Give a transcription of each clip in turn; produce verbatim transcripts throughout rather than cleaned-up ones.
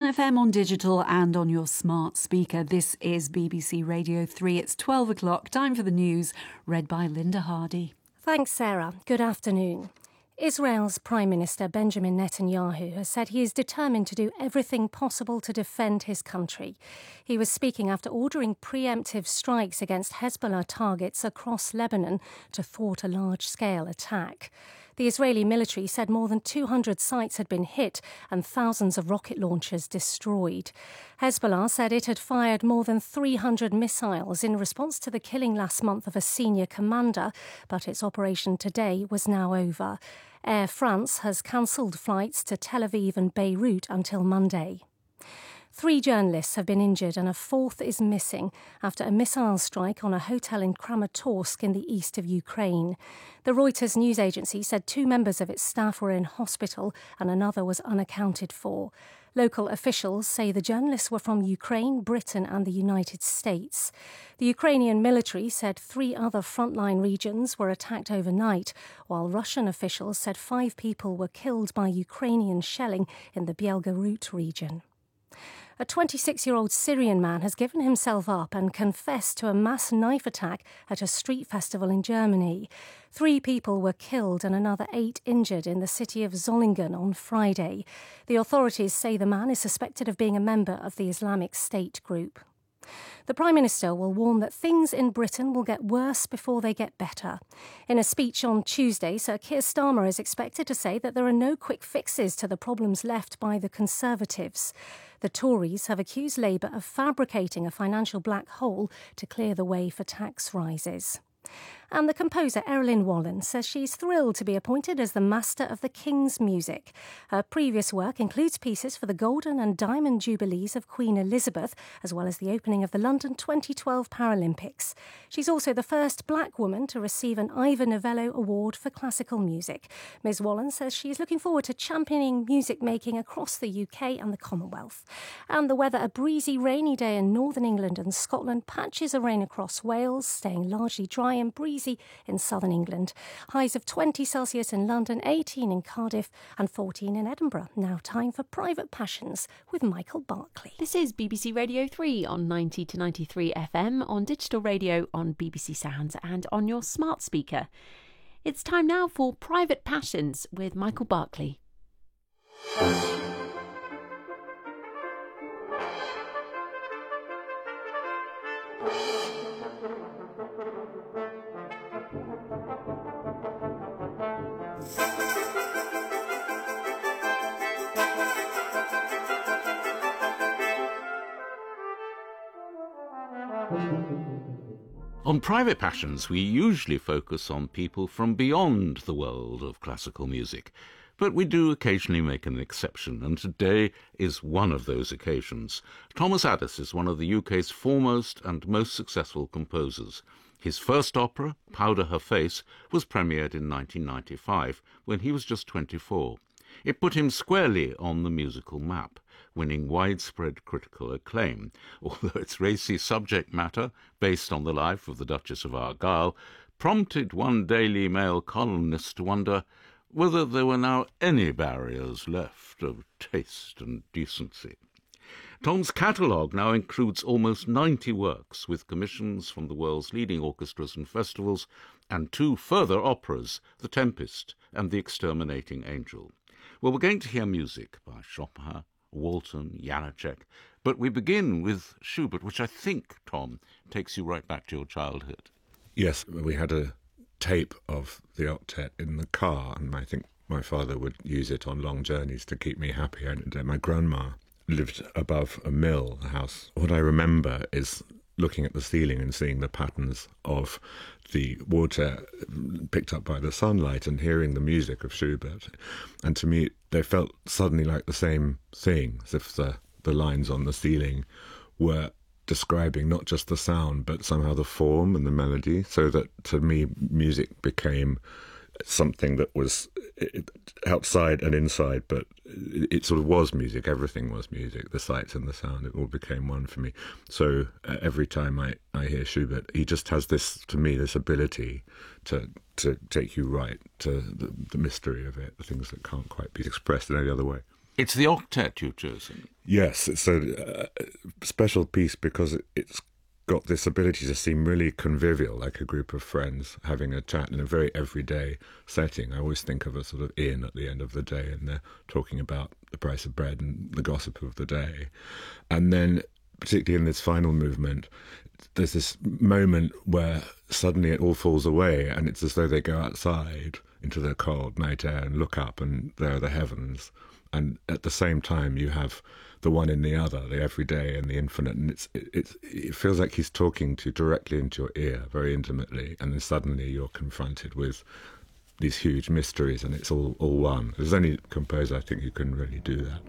F M, on digital and on your smart speaker. This is B B C Radio three. It's twelve o'clock. Time for the news, read by Linda Hardy. Thanks, Sarah. Good afternoon. Israel's Prime Minister Benjamin Netanyahu has said he is determined to do everything possible to defend his country. He was speaking after ordering preemptive strikes against Hezbollah targets across Lebanon to thwart a large-scale attack. The Israeli military said more than two hundred sites had been hit and thousands of rocket launchers destroyed. Hezbollah said it had fired more than three hundred missiles in response to the killing last month of a senior commander, but its operation today was now over. Air France has cancelled flights to Tel Aviv and Beirut until Monday. Three journalists have been injured and a fourth is missing after a missile strike on a hotel in Kramatorsk in the east of Ukraine. The Reuters news agency said two members of its staff were in hospital and another was unaccounted for. Local officials say the journalists were from Ukraine, Britain and the United States. The Ukrainian military said three other frontline regions were attacked overnight, while Russian officials said five people were killed by Ukrainian shelling in the Belgorod region. A twenty-six-year-old Syrian man has given himself up and confessed to a mass knife attack at a street festival in Germany. Three people were killed and another eight injured in the city of Zollingen on Friday. The authorities say the man is suspected of being a member of the Islamic State group. The Prime Minister will warn that things in Britain will get worse before they get better. In a speech on Tuesday, Sir Keir Starmer is expected to say that there are no quick fixes to the problems left by the Conservatives. The Tories have accused Labour of fabricating a financial black hole to clear the way for tax rises. And the composer Erilyn Wallen says she's thrilled to be appointed as the Master of the King's Music. Her previous work includes pieces for the Golden and Diamond Jubilees of Queen Elizabeth, as well as the opening of the London twenty twelve Paralympics. She's also the first black woman to receive an Ivor Novello Award for classical music. Miz Wallen says she is looking forward to championing music making across the U K and the Commonwealth. And the weather: a breezy, rainy day in northern England and Scotland, patches of rain across Wales, staying largely dry and breezy in southern England. Highs of twenty Celsius in London, eighteen in Cardiff and fourteen in Edinburgh. Now time for Private Passions with Michael Barclay. This is B B C Radio three on ninety to ninety-three F M, on digital radio, on B B C Sounds and on your smart speaker. It's time now for Private Passions with Michael Barclay. On Private Passions, we usually focus on people from beyond the world of classical music, but we do occasionally make an exception, and today is one of those occasions. Thomas Addis is one of the U K's foremost and most successful composers. His first opera, Powder Her Face, was premiered in nineteen ninety-five, when he was just twenty-four. It put him squarely on the musical map, winning widespread critical acclaim, although its racy subject matter, based on the life of the Duchess of Argyll, prompted one Daily Mail columnist to wonder whether there were now any barriers left of taste and decency. Tom's catalogue now includes almost ninety works, with commissions from the world's leading orchestras and festivals, and two further operas, The Tempest and The Exterminating Angel. Well, we're going to hear music by Chopin, Walton, Janacek, but we begin with Schubert, which I think, Tom, takes you right back to your childhood. Yes, we had a tape of the octet in the car, and I think my father would use it on long journeys to keep me happy. And my grandma lived above a mill, a house. What I remember is looking at the ceiling and seeing the patterns of the water picked up by the sunlight and hearing the music of Schubert. And to me, they felt suddenly like the same thing, as if the, the lines on the ceiling were describing not just the sound, but somehow the form and the melody, so that to me, music became something that was outside and inside, but it sort of was music. Everything was music, the sights and the sound. It all became one for me. So uh, every time I, I hear Schubert, he just has this, to me, this ability to to take you right to the, the mystery of it, the things that can't quite be expressed in any other way. It's the octet you've chosen. Yes, it's a uh, special piece because it, it's got this ability to seem really convivial, like a group of friends having a chat in a very everyday setting. I always think of a sort of inn at the end of the day, and they're talking about the price of bread and the gossip of the day. And then, particularly in this final movement, there's this moment where suddenly it all falls away, and it's as though they go outside into the cold night air and look up, and there are the heavens. And at the same time, you have the one in the other, the everyday and the infinite, and it's it, it's it feels like he's talking to you directly into your ear, very intimately, and then suddenly you're confronted with these huge mysteries, and it's all all one. There's only a composer, I think, who can really do that.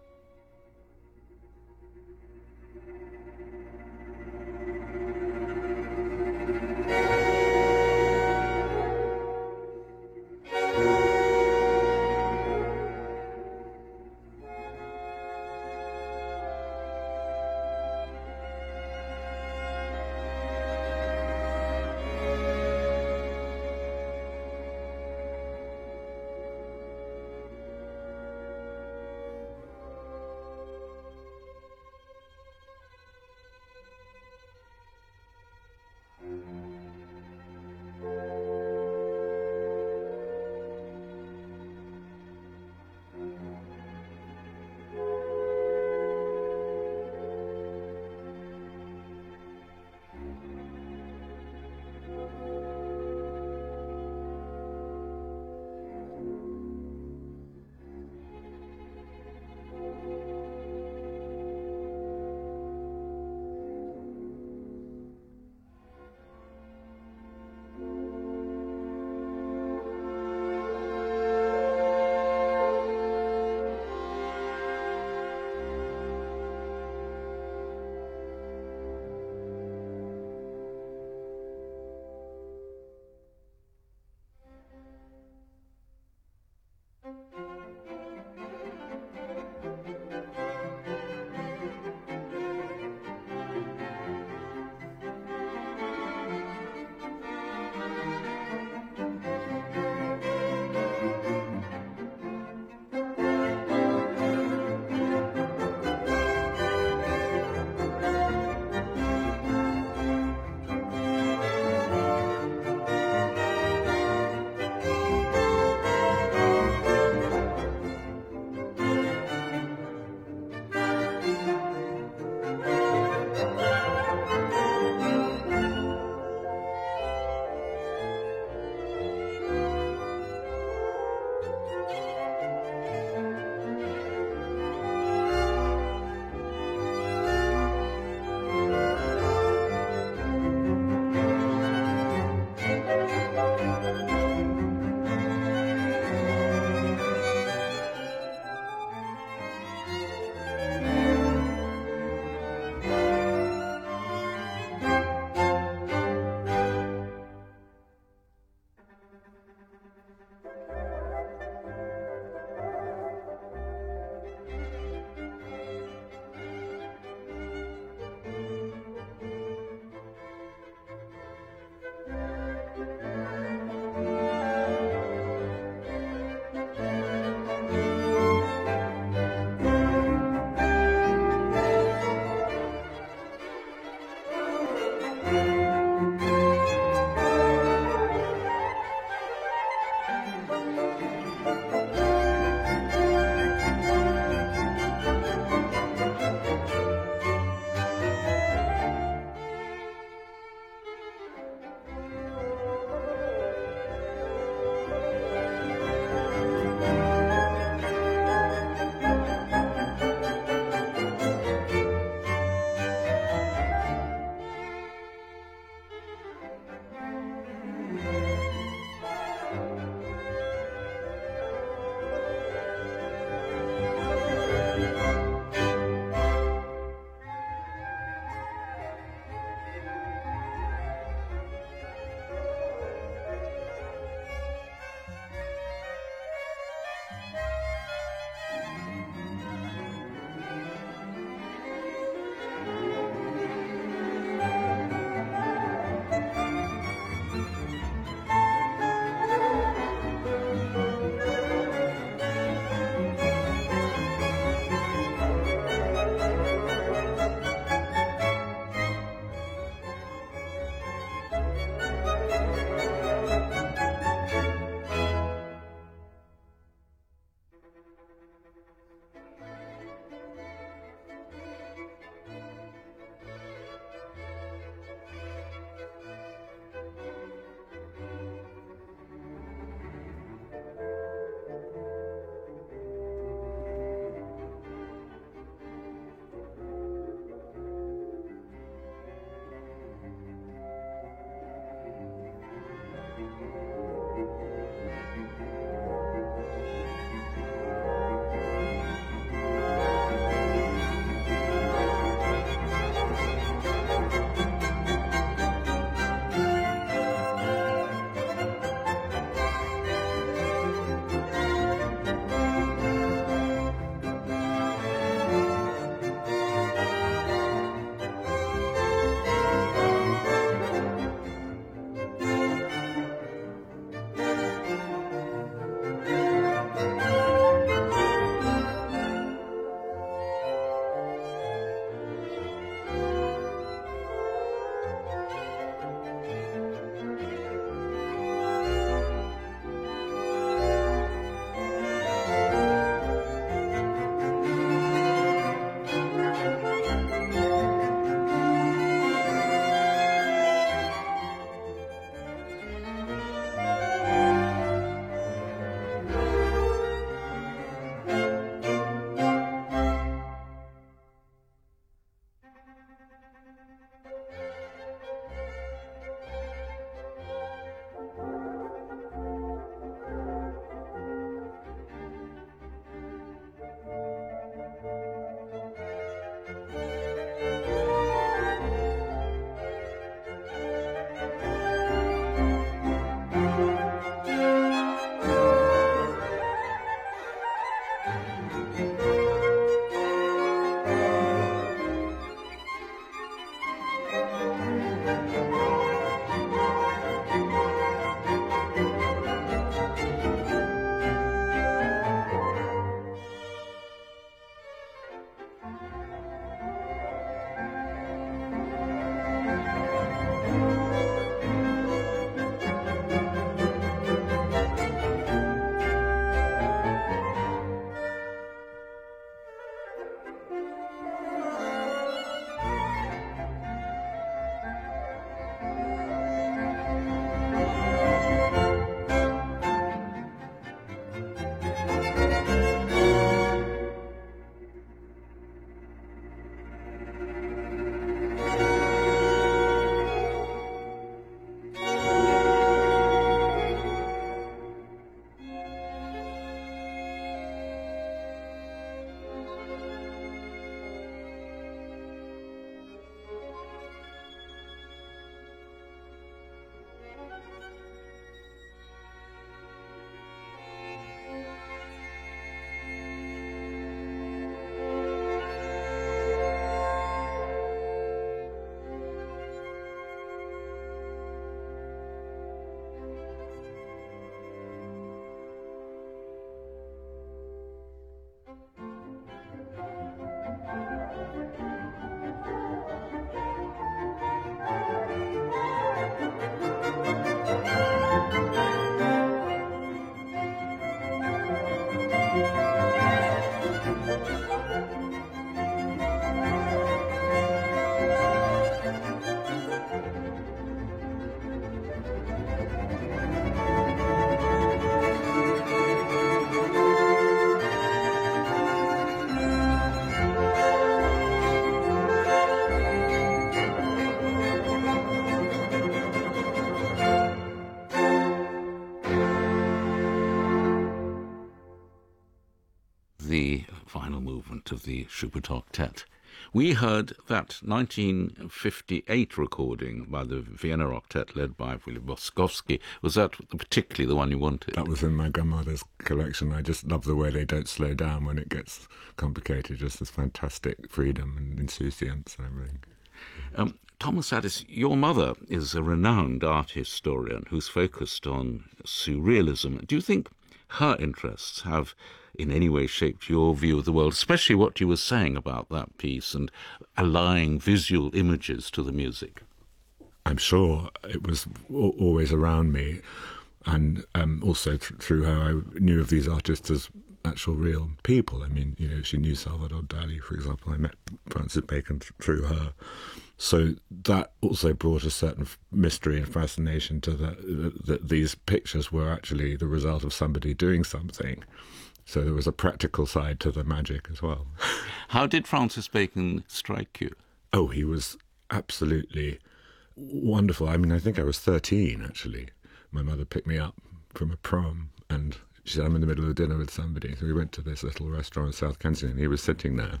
The final movement of the Schubert Octet. We heard that nineteen fifty-eight recording by the Vienna Octet led by Willy Boskowski. Was that particularly the one you wanted? That was in my grandmother's collection. I just love the way they don't slow down when it gets complicated. Just this fantastic freedom and insouciance and everything. Um, Thomas Addis, your mother is a renowned art historian who's focused on surrealism. Do you think her interests have in any way shaped your view of the world, especially what you were saying about that piece and allying visual images to the music? I'm sure it was always around me, and um, also th- through her I knew of these artists as actual real people. I mean, you know, she knew Salvador Dali, for example. I met Francis Bacon th- through her. So that also brought a certain mystery and fascination to the, that these pictures were actually the result of somebody doing something. So there was a practical side to the magic as well. How did Francis Bacon strike you? Oh, he was absolutely wonderful. I mean, I think I was thirteen, actually. My mother picked me up from a prom, and she said, I'm in the middle of a dinner with somebody. So we went to this little restaurant in South Kensington, and he was sitting there.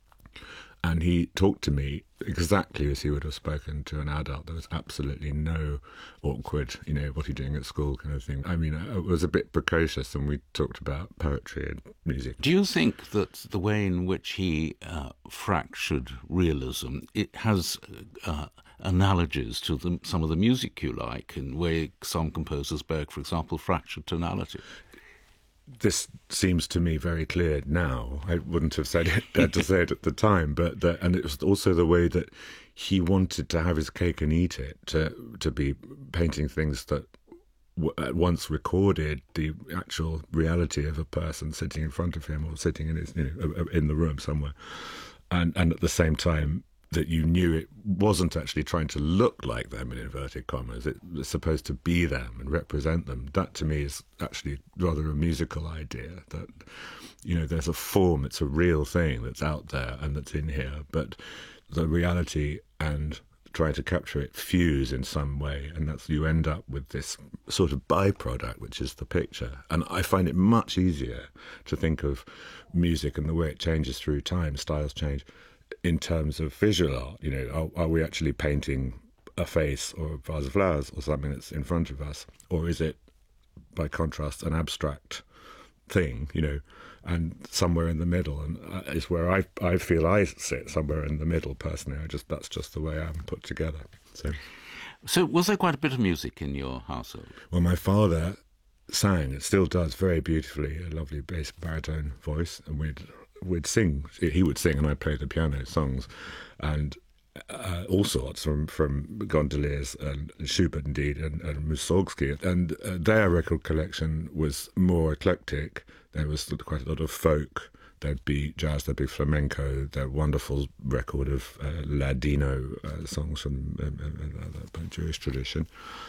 And he talked to me exactly as he would have spoken to an adult. There was absolutely no awkward, you know, what are you doing at school kind of thing. I mean, it was a bit precocious, and we talked about poetry and music. Do you think that the way in which he uh, fractured realism, it has uh, analogies to the, some of the music you like, in the way some composers, Berg, for example, fractured tonality? This seems to me very clear now. I wouldn't have said it, had to say it at the time, but the, and it was also the way that he wanted to have his cake and eat it, to to be painting things that w- at once recorded the actual reality of a person sitting in front of him or sitting in his, you know, in the room somewhere, and and at the same time that you knew it wasn't actually trying to look like them, in inverted commas. It was supposed to be them and represent them. That, to me, is actually rather a musical idea, that, you know, there's a form, it's a real thing that's out there and that's in here, but the reality and trying to capture it fuse in some way, and that's, you end up with this sort of byproduct, which is the picture. And I find it much easier to think of music and the way it changes through time, styles change, in terms of visual art. You know, are, are we actually painting a face or a vase of flowers or something that's in front of us, or is it, by contrast, an abstract thing? You know, and somewhere in the middle, and uh, is where I I feel I sit, somewhere in the middle. Personally, I just that's just the way I'm put together. So, so was there quite a bit of music in your household? Well, my father sang, it still does, very beautifully, a lovely bass baritone voice, and we'd. We'd sing, he would sing, and I'd play the piano songs, and uh, all sorts from, from Gondoliers and Schubert, indeed, and, and Mussorgsky. And uh, their record collection was more eclectic. There was quite a lot of folk. There'd be jazz, there'd be flamenco, their wonderful record of uh, Ladino uh, songs from um, uh, Jewish tradition.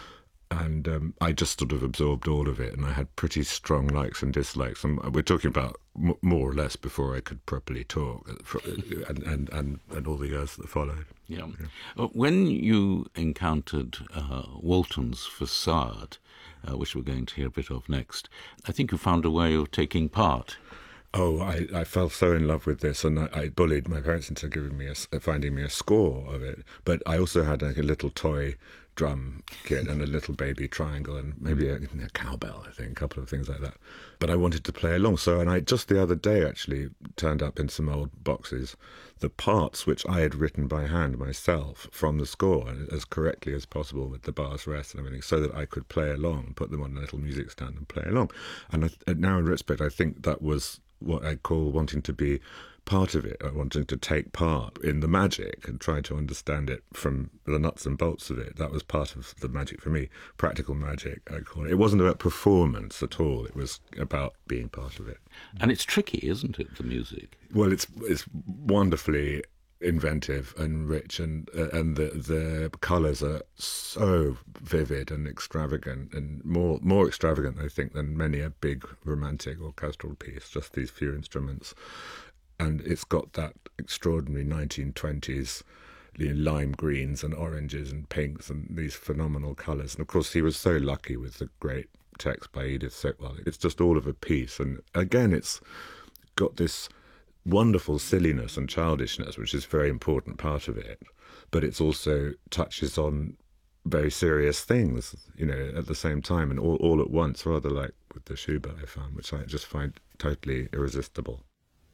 And um, I just sort of absorbed all of it, and I had pretty strong likes and dislikes. And we're talking about m- more or less before I could properly talk, and and, and, and all the years that followed. Yeah. yeah. When you encountered uh, Walton's Facade, uh, which we're going to hear a bit of next, I think you found a way of taking part. Oh, I, I fell so in love with this, and I, I bullied my parents into giving me a, finding me a score of it. But I also had like a little toy drum kit and a little baby triangle and maybe a, a cowbell, I think, a couple of things like that. But I wanted to play along. So, and I just the other day actually turned up in some old boxes the parts which I had written by hand myself from the score, as correctly as possible with the bars rest and everything, so that I could play along and put them on a little music stand and play along. And I, now in retrospect, I think that was what I call wanting to be part of it, wanting to take part in the magic and try to understand it from the nuts and bolts of it. That was part of the magic for me. Practical magic, I call it. It wasn't about performance at all. It was about being part of it. And it's tricky, isn't it, the music? Well, it's it's wonderfully inventive and rich, and uh, and the the colours are so vivid and extravagant, and more more extravagant, I think, than many a big romantic orchestral piece. Just these few instruments. And it's got that extraordinary nineteen twenties lime greens and oranges and pinks and these phenomenal colours. And of course, he was so lucky with the great text by Edith Sitwell. It's just all of a piece. And again, it's got this wonderful silliness and childishness, which is a very important part of it. But it's also touches on very serious things, you know, at the same time and all, all at once, rather like with the Schubert I found, which I just find totally irresistible.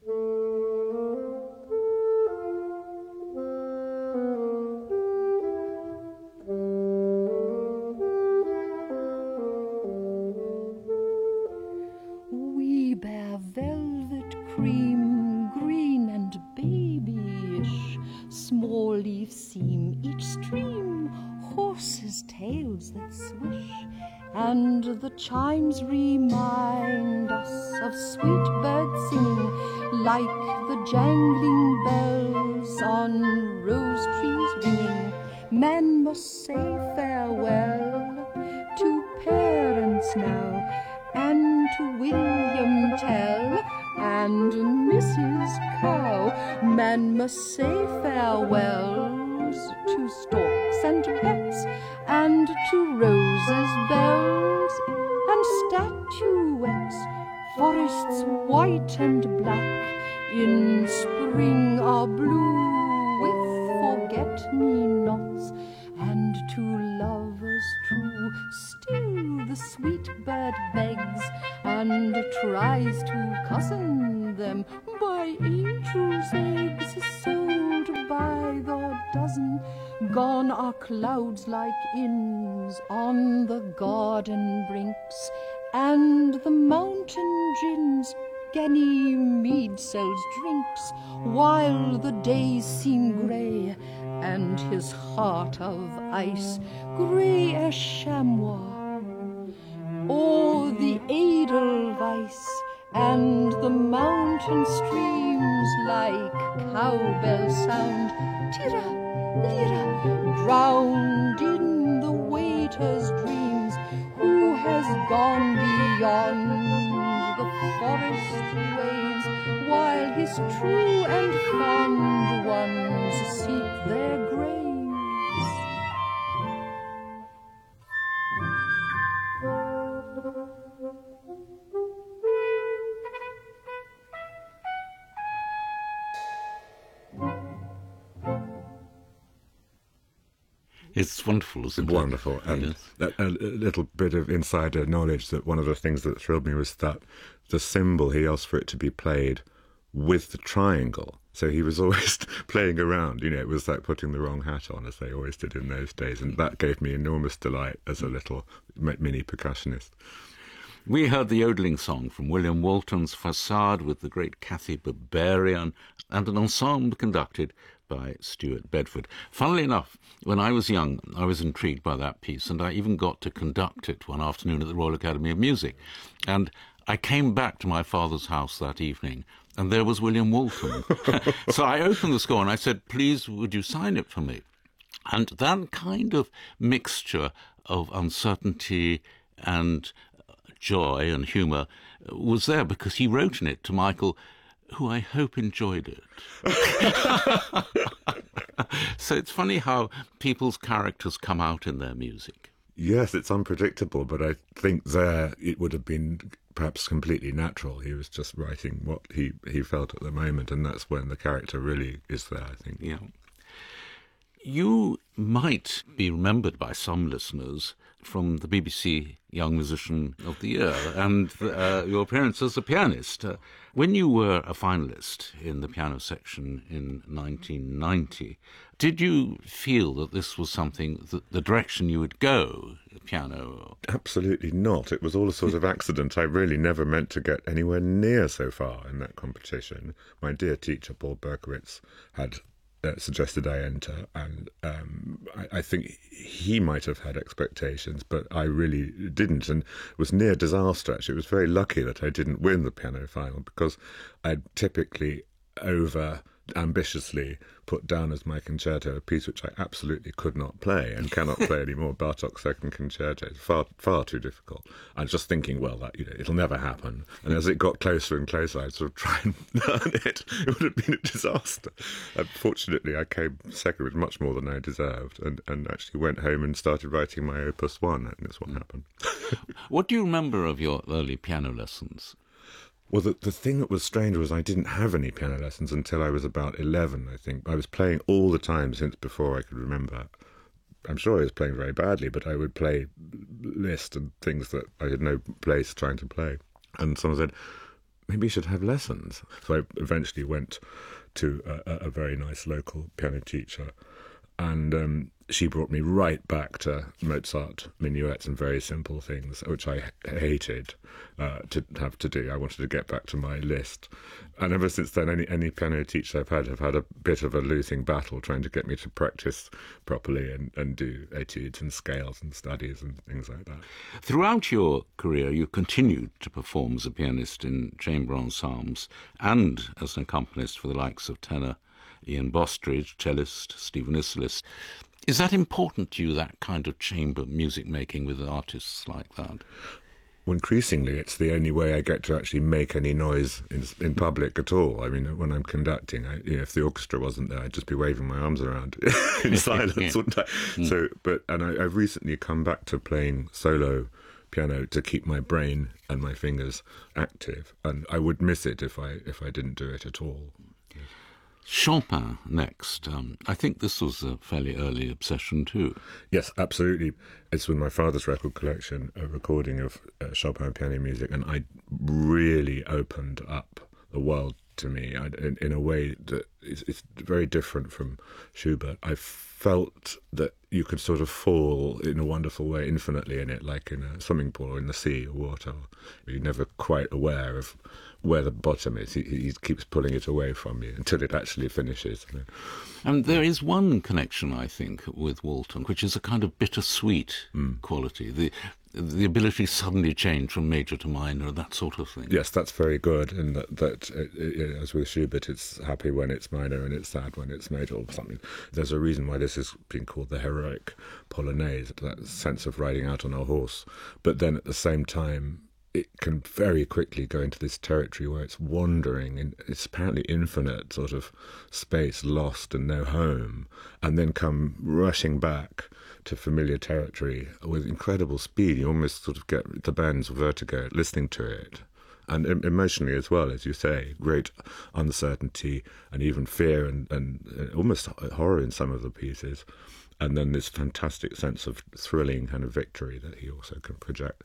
The chimes remind us of sweet birds singing, like the jangling bells on rose trees ringing. Men must say farewell to parents now, and to William Tell and Missus Cow. Men must say farewells to storks and pets, and to roses, bells, and statuettes, forests white and black in spring are blue with forget-me-nots, and to lovers true still the sweet bird begs and tries to cozen them by angels' eggs sold by the dozen. Gone are clouds like inns on the garden brinks, and the mountain gins Ganymede sells drinks, while the days seem grey, and his heart of ice grey as chamois, or the Edelweiss, and the mountain streams like cowbell sound, tira, lira, drowned in the waiter's dreams, who has gone beyond the forest waves, while his true and fond ones seek their graves. It's wonderful, isn't it? Wonderful. And yes. that, a little bit of insider knowledge that one of the things that thrilled me was that the cymbal, he asked for it to be played with the triangle. So he was always playing around. You know, it was like putting the wrong hat on, as they always did in those days. And that gave me enormous delight as a little mini percussionist. We heard the yodeling song from William Walton's Facade with the great Kathy Berberian and an ensemble conducted by Stuart Bedford. Funnily enough, when I was young, I was intrigued by that piece, and I even got to conduct it one afternoon at the Royal Academy of Music. And I came back to my father's house that evening, and there was William Walton. So I opened the score and I said, please, would you sign it for me? And that kind of mixture of uncertainty and joy and humour was there because he wrote in it to Michael, who I hope enjoyed it. So it's funny how people's characters come out in their music. Yes, it's unpredictable, but I think there it would have been perhaps completely natural. He was just writing what he, he felt at the moment, and that's when the character really is there, I think. Yeah. You might be remembered by some listeners from the B B C Young Musician of the Year and uh, your appearance as a pianist. Uh, when you were a finalist in the piano section in nineteen ninety, did you feel that this was something, that the direction you would go, piano? Absolutely not. It was all a sort of accident. I really never meant to get anywhere near so far in that competition. My dear teacher, Paul Berkowitz, had Uh, suggested I enter, and um, I, I think he might have had expectations, but I really didn't, and it was near disaster, actually. It was very lucky that I didn't win the piano final, because I'd typically over ambitiously put down as my concerto a piece which I absolutely could not play and cannot play anymore, Bartók's Second Concerto. It's far, far too difficult. I was just thinking, well, that, you know, it'll never happen. And as it got closer and closer, I'd sort of try and learn it. It would have been a disaster. Unfortunately, I came second with much more than I deserved, and, and actually went home and started writing my Opus One, and that's what happened. What do you remember of your early piano lessons? Well, the, the thing that was strange was I didn't have any piano lessons until I was about eleven, I think. I was playing all the time since before I could remember. I'm sure I was playing very badly, but I would play Liszt and things that I had no place trying to play. And someone said, maybe you should have lessons. So I eventually went to a, a very nice local piano teacher, and um, she brought me right back to Mozart minuets and very simple things, which I hated uh, to have to do. I wanted to get back to my Liszt. And ever since then, any, any piano teacher I've had have had a bit of a losing battle trying to get me to practice properly and, and do etudes and scales and studies and things like that. Throughout your career, you continued to perform as a pianist in chamber ensembles and as an accompanist for the likes of tenor Ian Bostridge, cellist Stephen Isserlis. Is that important to you, that kind of chamber music making with artists like that? Well, increasingly, it's the only way I get to actually make any noise in, in public at all. I mean, when I'm conducting, I, you know, if the orchestra wasn't there, I'd just be waving my arms around in silence, wouldn't I? Mm. So, but and I, I've recently come back to playing solo piano to keep my brain and my fingers active, and I would miss it if I if I didn't do it at all. Chopin next. Um, I think this was a fairly early obsession too. Yes, absolutely. It's with my father's record collection, a recording of uh, Chopin piano music, and I really opened up the world to me I, in, in a way that is, is very different from Schubert. I felt that you could sort of fall in a wonderful way infinitely in it, like in a swimming pool or in the sea or water. You're never quite aware of where the bottom is. He, he keeps pulling it away from you until it actually finishes. And there is one connection, I think, with Walton, which is a kind of bittersweet mm. quality. The the ability to suddenly change from major to minor, that sort of thing. Yes, that's very good. And that, that it, it, as with Schubert, it's happy when it's minor and it's sad when it's major or something. There's a reason why this is being called the heroic polonaise, that sense of riding out on a horse. But then at the same time, it can very quickly go into this territory where it's wandering in it's apparently infinite sort of space, lost and no home, and then come rushing back to familiar territory with incredible speed. You almost sort of get the band's vertigo listening to it. And emotionally as well, as you say, great uncertainty and even fear and, and almost horror in some of the pieces. And then this fantastic sense of thrilling kind of victory that he also can project.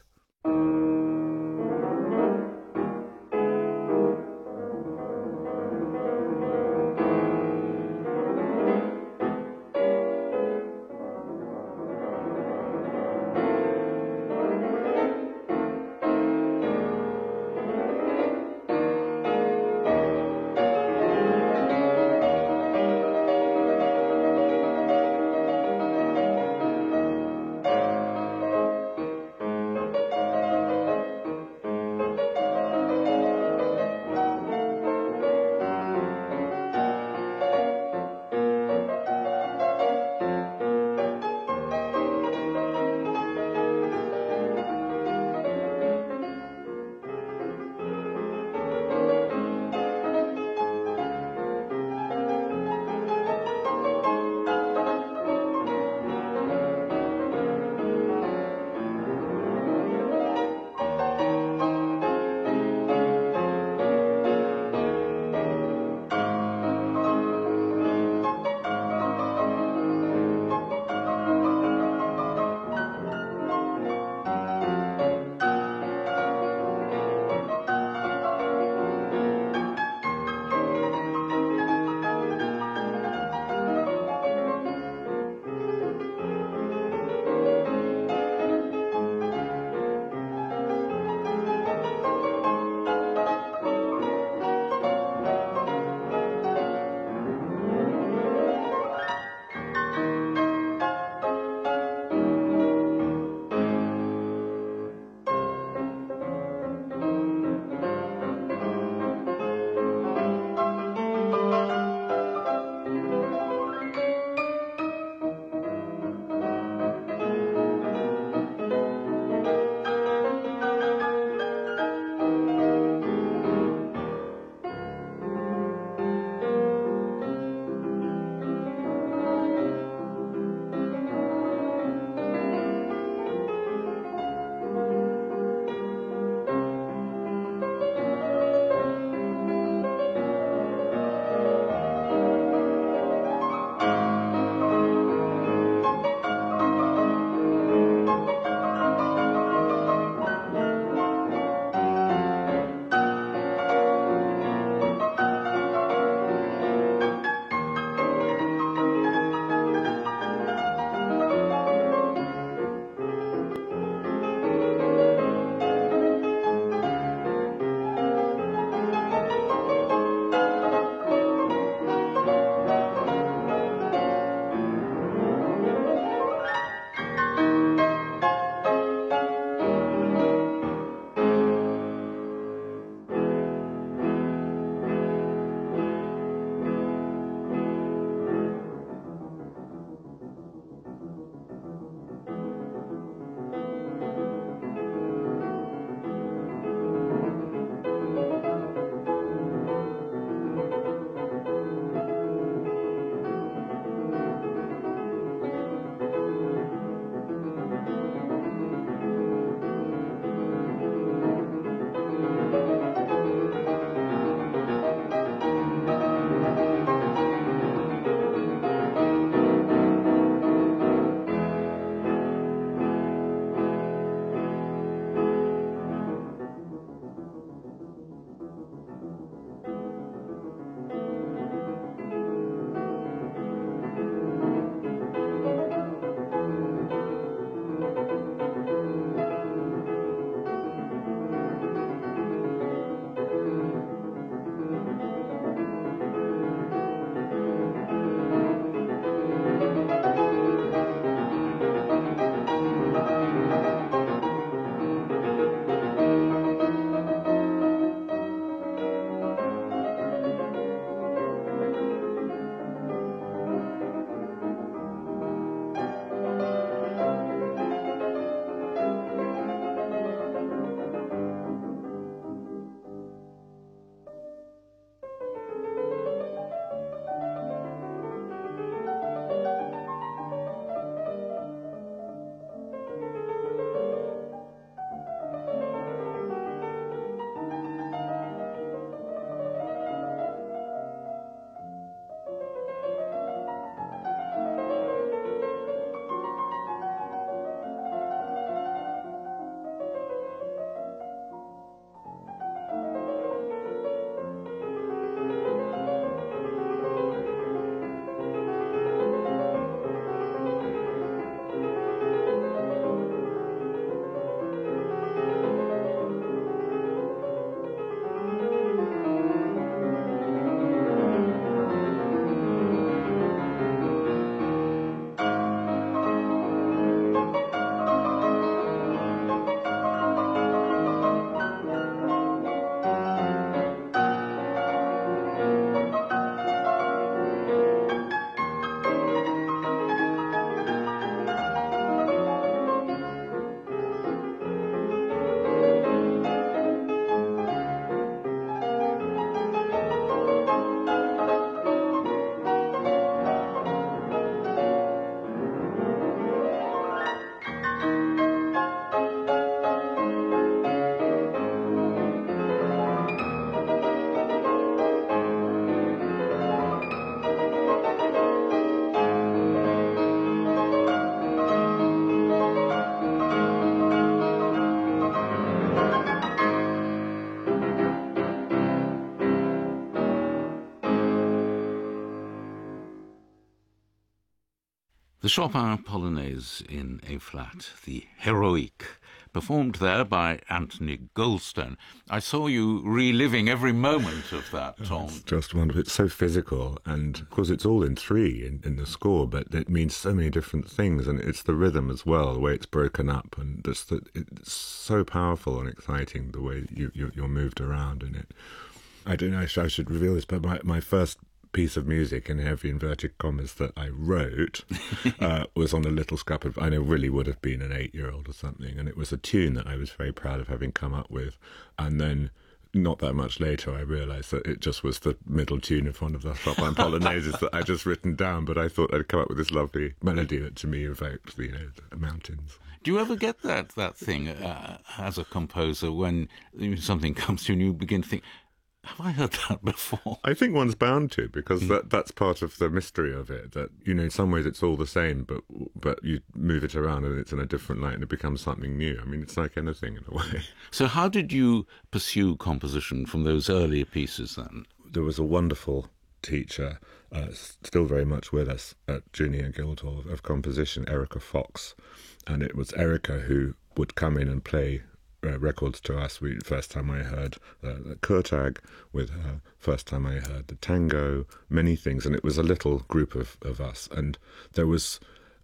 The Chopin Polonaise in A flat, the Heroique, performed there by Anthony Goldstone. I saw you reliving every moment of that, Tom. It's just wonderful. It's so physical, and of course it's all in three in, in the score, but it means so many different things, and it's the rhythm as well, the way it's broken up, and just that it's so powerful and exciting the way you, you, you're moved around in it. I don't know if I should reveal this, but my, my first piece of music in heavy inverted commas that I wrote uh, was on a little scrap of, I know, really would have been an eight-year-old or something, and it was a tune that I was very proud of having come up with, and then not that much later I realised that it just was the middle tune of one of the Chopin Polonaises that I'd just written down, but I thought I'd come up with this lovely melody that to me evoked the, you know, the mountains. Do you ever get that that thing uh, as a composer when something comes to you and you begin to think, have I heard that before? I think one's bound to, because mm. that that's part of the mystery of it, that, you know, in some ways it's all the same, but but you move it around and it's in a different light and it becomes something new. I mean, it's like anything in a way. So how did you pursue composition from those earlier pieces then? There was a wonderful teacher, uh, still very much with us at Junior Guildhall of, of composition, Erica Fox, and it was Erica who would come in and play Uh, records to us. We first time I heard uh, the Kurtag with her, first time I heard the tango, many things, and it was a little group of, of us, and there was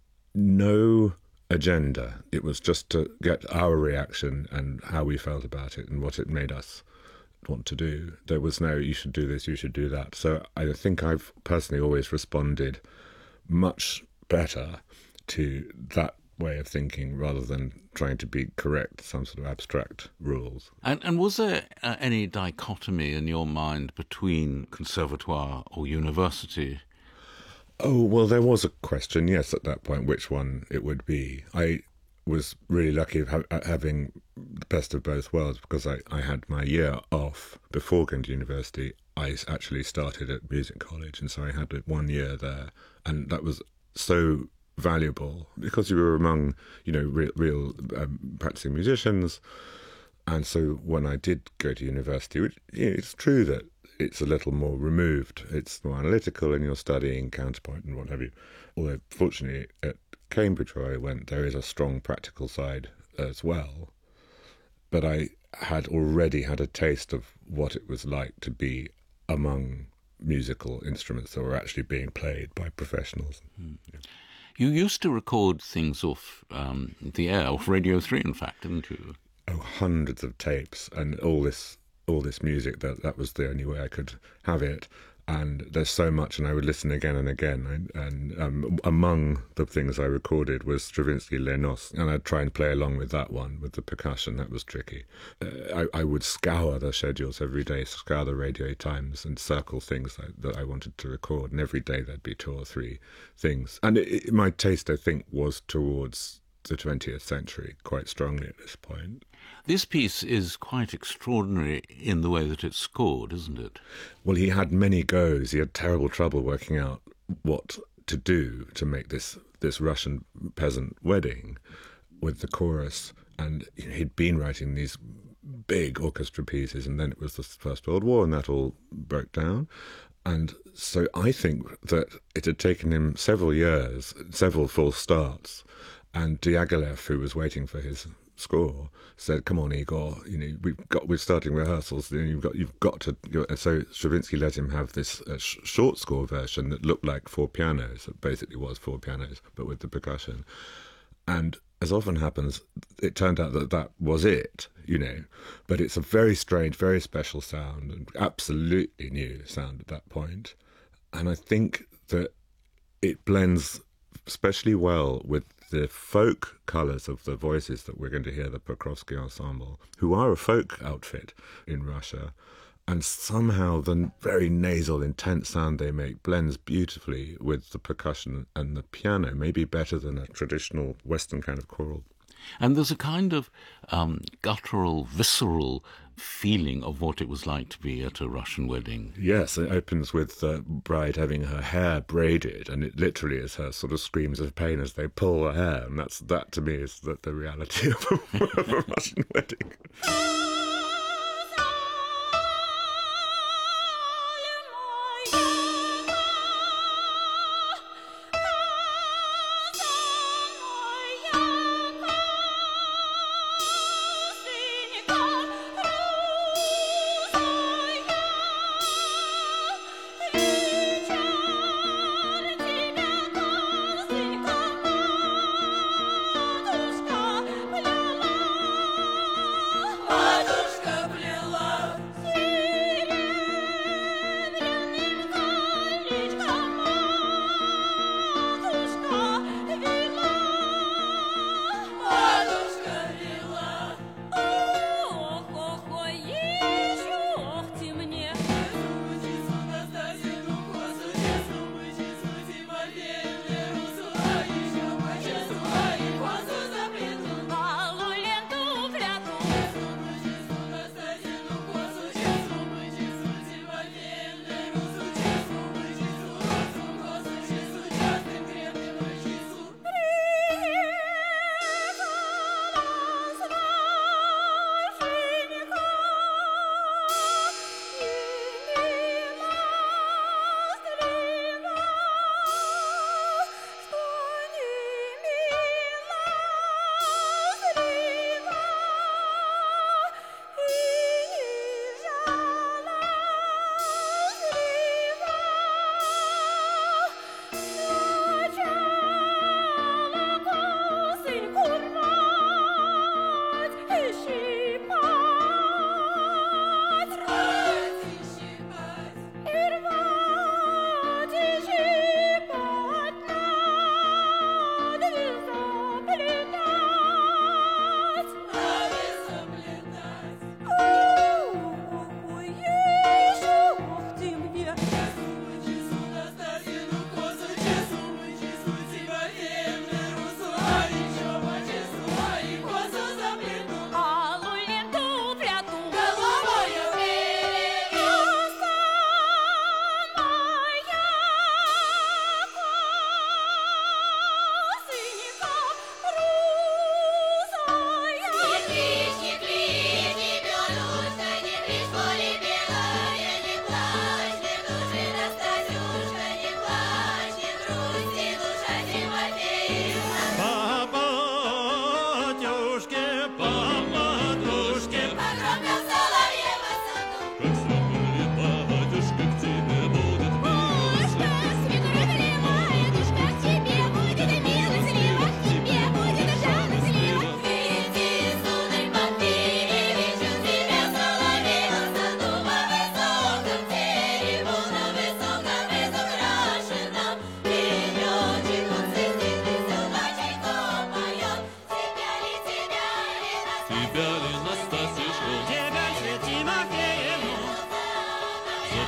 no agenda. It was just to get our reaction and how we felt about it and what it made us want to do. There was no, you should do this, you should do that. So I think I've personally always responded much better to that way of thinking rather than trying to be correct, some sort of abstract rules. And, and was there uh, any dichotomy in your mind between conservatoire or university? Oh, well, there was a question, yes, at that point, which one it would be. I was really lucky of ha- having the best of both worlds, because I, I had my year off before going to university. I actually started at music college, and so I had one year there, and that was so valuable because you were among, you know, real, real um, practicing musicians. And so when I did go to university, which, you know, it's true that it's a little more removed, it's more analytical, and you're studying counterpoint and what have you. Although fortunately at Cambridge, where I went, there is a strong practical side as well. But I had already had a taste of what it was like to be among musical instruments that were actually being played by professionals. Mm. Yeah. You used to record things off um, the air, off Radio three, in fact, didn't you? Oh, hundreds of tapes and all this all this music. That that was the only way I could have it. And there's so much, and I would listen again and again. And, and um, among the things I recorded was Stravinsky Les Noces, and I'd try and play along with that one, with the percussion. That was tricky. Uh, I, I would scour the schedules every day, scour the Radio Times, and circle things that, that I wanted to record. And every day there'd be two or three things. And it, it, my taste, I think, was towards the twentieth century quite strongly at this point. This piece is quite extraordinary in the way that it's scored, isn't it? Well, he had many goes. He had terrible trouble working out what to do to make this, this Russian peasant wedding with the chorus. And you know, he'd been writing these big orchestra pieces, and then it was the First World War, and that all broke down. And so I think that it had taken him several years, several false starts, and Diaghilev, who was waiting for his score, said, "Come on, Igor, you know, we've got we're starting rehearsals. You know, you've got you've got to." And so Stravinsky let him have this uh, sh- short score version that looked like four pianos. It basically was four pianos, but with the percussion. And as often happens, it turned out that that was it. You know, but it's a very strange, very special sound, and absolutely new sound at that point. And I think that it blends especially well with the folk colours of the voices that we're going to hear, the Pokrovsky Ensemble, who are a folk outfit in Russia. And somehow the very nasal, intense sound they make blends beautifully with the percussion and the piano, maybe better than a traditional Western kind of choral. And there's a kind of um, guttural, visceral feeling of what it was like to be at a Russian wedding. Yes, it opens with the bride having her hair braided, and it literally is her sort of screams of pain as they pull her hair, and that's that to me is the, the reality of a, of a Russian wedding.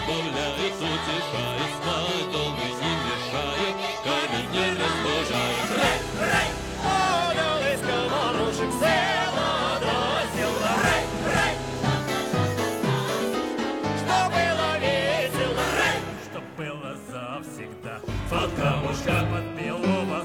разбавляет, утешает, знать долго не мешает, камень не разбужает. Рэй, рэй, подалась комарушек, села, досела, рэй, рэй, что было весело, рэй, что было завсегда, под камушка под белого.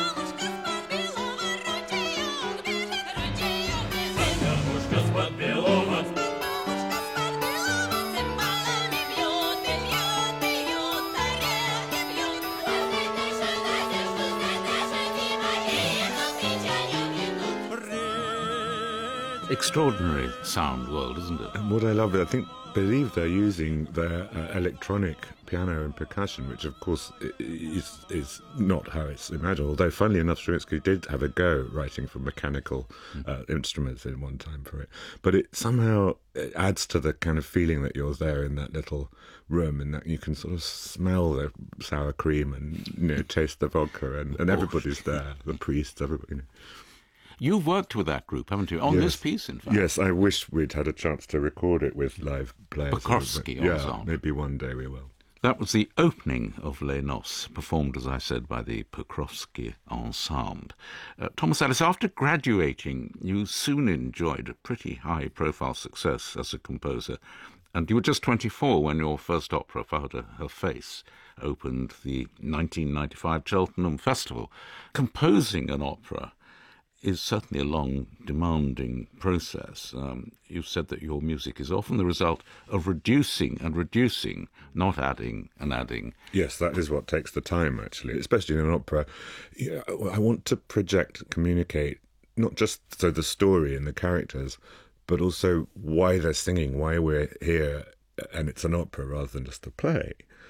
Extraordinary sound world, isn't it? And what I love, I think, believe they're using their uh, electronic piano and percussion, which of course is is not how it's imagined. Although, funnily enough, Stravinsky did have a go writing for mechanical uh, instruments in one time for it. But it somehow it adds to the kind of feeling that you're there in that little room, and that you can sort of smell the sour cream and, you know, taste the vodka, and, and everybody's there, the priests, everybody. You know. You've worked with that group, haven't you? On yes. this piece, in fact. Yes, I wish we'd had a chance to record it with live players. Bukowski yeah, ensemble. Maybe one day we will. That was the opening of Les Noces, performed, as I said, by the Pokrovsky Ensemble. Uh, Thomas Ellis, after graduating, you soon enjoyed a pretty high-profile success as a composer, and you were just twenty-four when your first opera, Father Her Face, opened the nineteen ninety-five Cheltenham Festival. Composing an opera is certainly a long, demanding process. Um, you've said that your music is often the result of reducing and reducing, not adding and adding. Yes, that is what takes the time, actually, especially in an opera. Yeah, I want to project, communicate, not just so the story and the characters, but also why they're singing, why we're here, and it's an opera rather than just a play.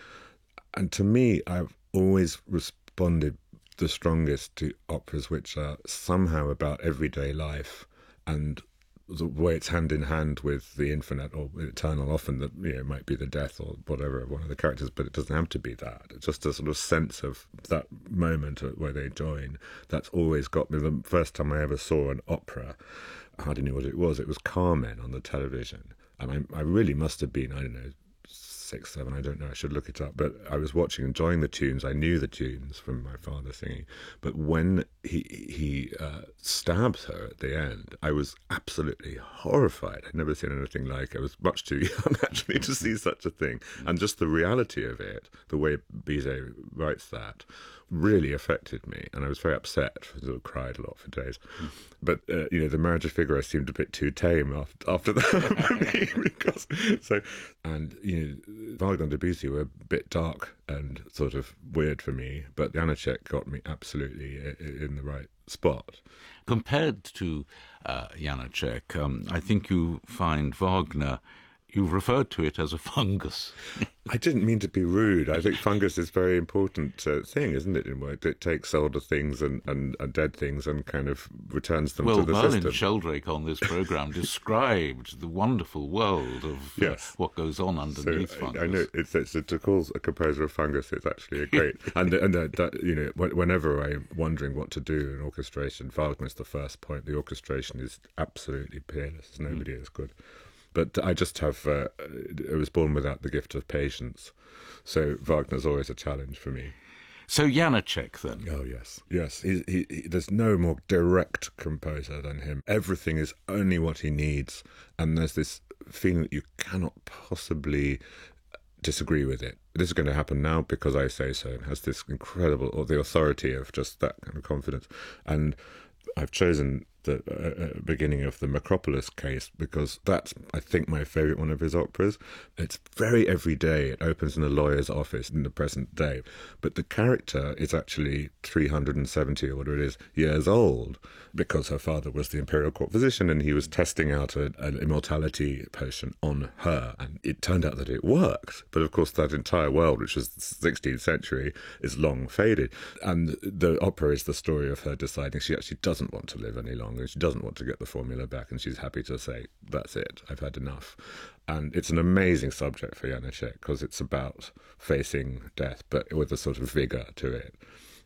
And to me, I've always responded the strongest to operas which are somehow about everyday life and the way it's hand in hand with the infinite or eternal. Often that, you know, it might be the death or whatever of one of the characters, but it doesn't have to be that. It's just a sort of sense of that moment where they join. That's always got me. The first time I ever saw an opera, I hardly knew what it was. It was Carmen on the television, and I, I really must have been, I don't know, six, seven, I don't know, I should look it up, but I was watching, enjoying the tunes. I knew the tunes from my father singing, but when he he uh, stabs her at the end, I was absolutely horrified. I'd never seen anything like it. I was much too young, actually, to see such a thing, and just the reality of it, the way Bizet writes that, really affected me, and I was very upset. I sort of cried a lot for days. Mm. But, uh, you know, the Marriage of Figaro seemed a bit too tame after, after that for me. Because, so, and, you know, Wagner and Debussy were a bit dark and sort of weird for me, but Janacek got me absolutely in the right spot. Compared to uh, Janacek, um, I think you find Wagner, you've referred to it as a fungus. I didn't mean to be rude. I think fungus is a very important uh, thing, isn't it, in work? It takes older things and, and, and dead things and kind of returns them well, to the Merlin system. Well, Sheldrake on this programme described the wonderful world of yes. uh, what goes on underneath so, fungus. I know, it's, it's, to call a composer a fungus, it's actually a great... and and uh, that, you know, whenever I'm wondering what to do in orchestration, Wagner's the first point. The orchestration is absolutely peerless. Nobody mm. is good. But I just have, uh, I was born without the gift of patience. So Wagner's always a challenge for me. So Janacek, then? Oh, yes. Yes, he, he, he, there's no more direct composer than him. Everything is only what he needs. And there's this feeling that you cannot possibly disagree with it. This is going to happen now because I say so. It has this incredible, or the authority of just that kind of confidence. And I've chosen the uh, beginning of the Macropolis case because that's, I think, my favourite one of his operas. It's very everyday. It opens in a lawyer's office in the present day. But the character is actually three hundred seventy or whatever it is years old because her father was the imperial court physician and he was testing out a, an immortality potion on her. And it turned out that it worked. But of course, that entire world, which was the sixteenth century, is long faded. And the opera is the story of her deciding she actually doesn't want to live any longer. She doesn't want to get the formula back, and she's happy to say, that's it, I've had enough. And it's an amazing subject for Janacek because it's about facing death, but with a sort of vigour to it.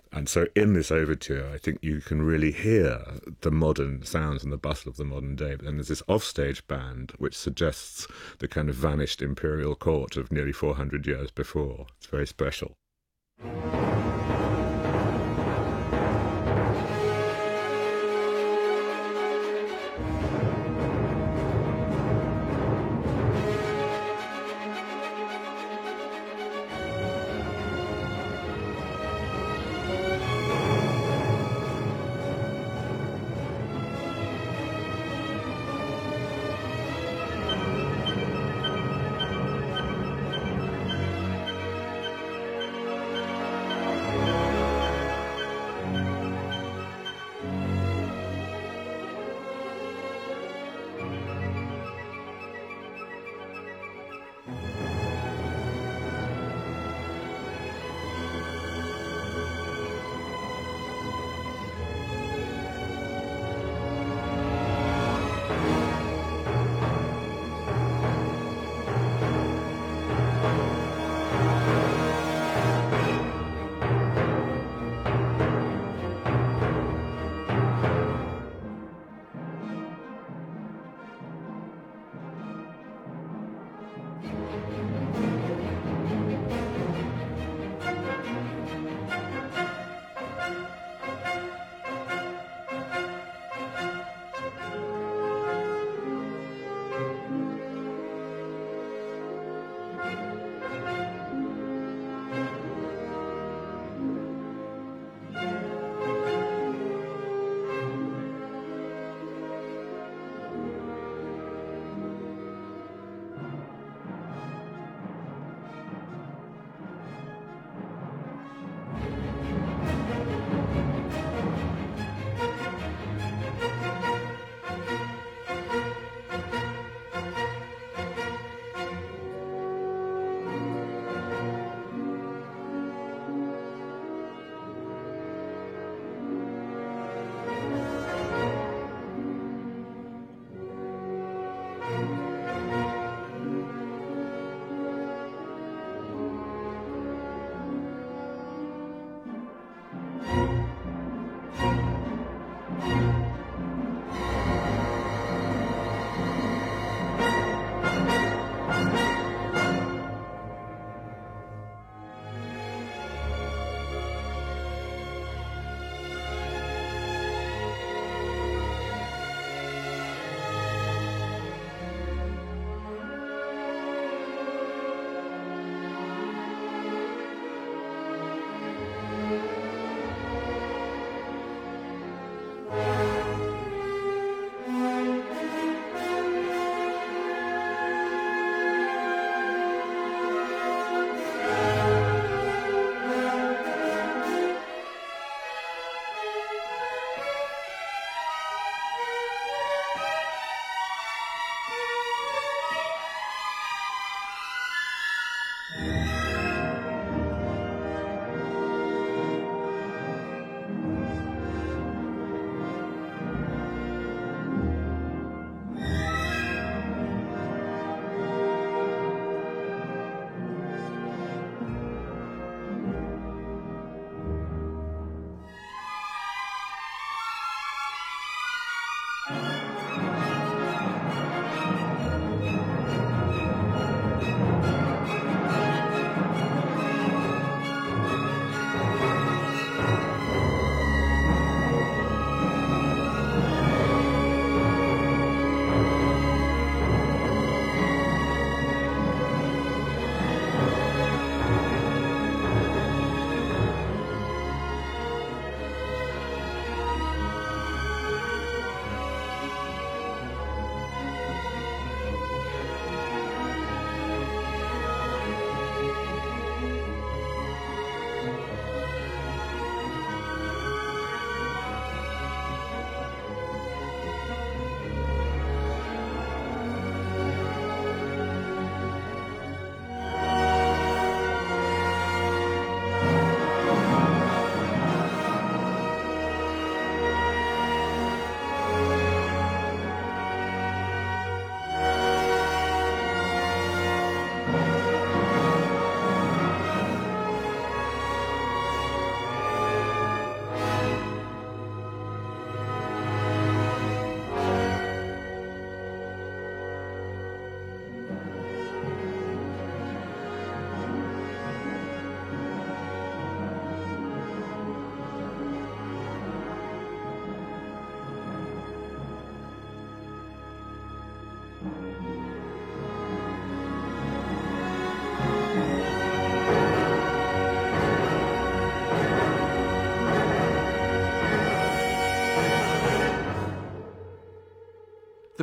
And so in this overture, I think you can really hear the modern sounds and the bustle of the modern day. But then there's this offstage band which suggests the kind of vanished imperial court of nearly four hundred years before. It's very special.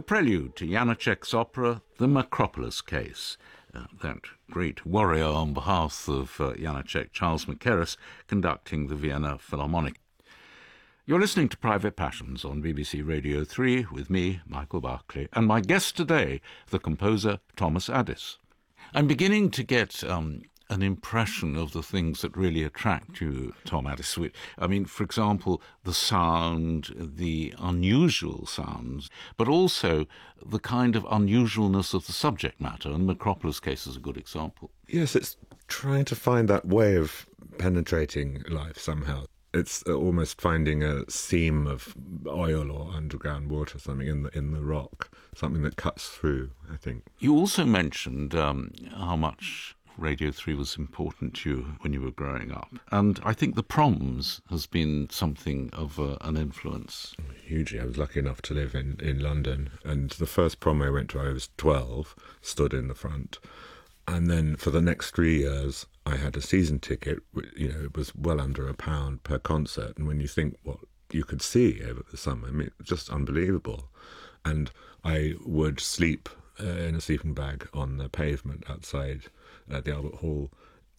prelude to Janacek's opera, The Macropolis Case. Uh, that great warrior on behalf of uh, Janacek, Charles Mackerras, conducting the Vienna Philharmonic. You're listening to Private Passions on B B C Radio three with me, Michael Barclay, and my guest today, the composer Thomas Addis. I'm beginning to get um, an impression of the things that really attract you, Tom Addis. I mean, for example, the sound, the unusual sounds, but also the kind of unusualness of the subject matter, and Macropolis Case is a good example. Yes, it's trying to find that way of penetrating life somehow. It's almost finding a seam of oil or underground water, something in the in the rock, something that cuts through, I think. You also mentioned um, how much Radio three was important to you when you were growing up. And I think the Proms has been something of uh, an influence. Hugely. I was lucky enough to live in, in London. And the first prom I went to, I was twelve, stood in the front. And then for the next three years, I had a season ticket. You know, it was well under a pound per concert. And when you think what you could see over the summer, I mean, just unbelievable. And I would sleep uh, in a sleeping bag on the pavement outside at the Albert Hall,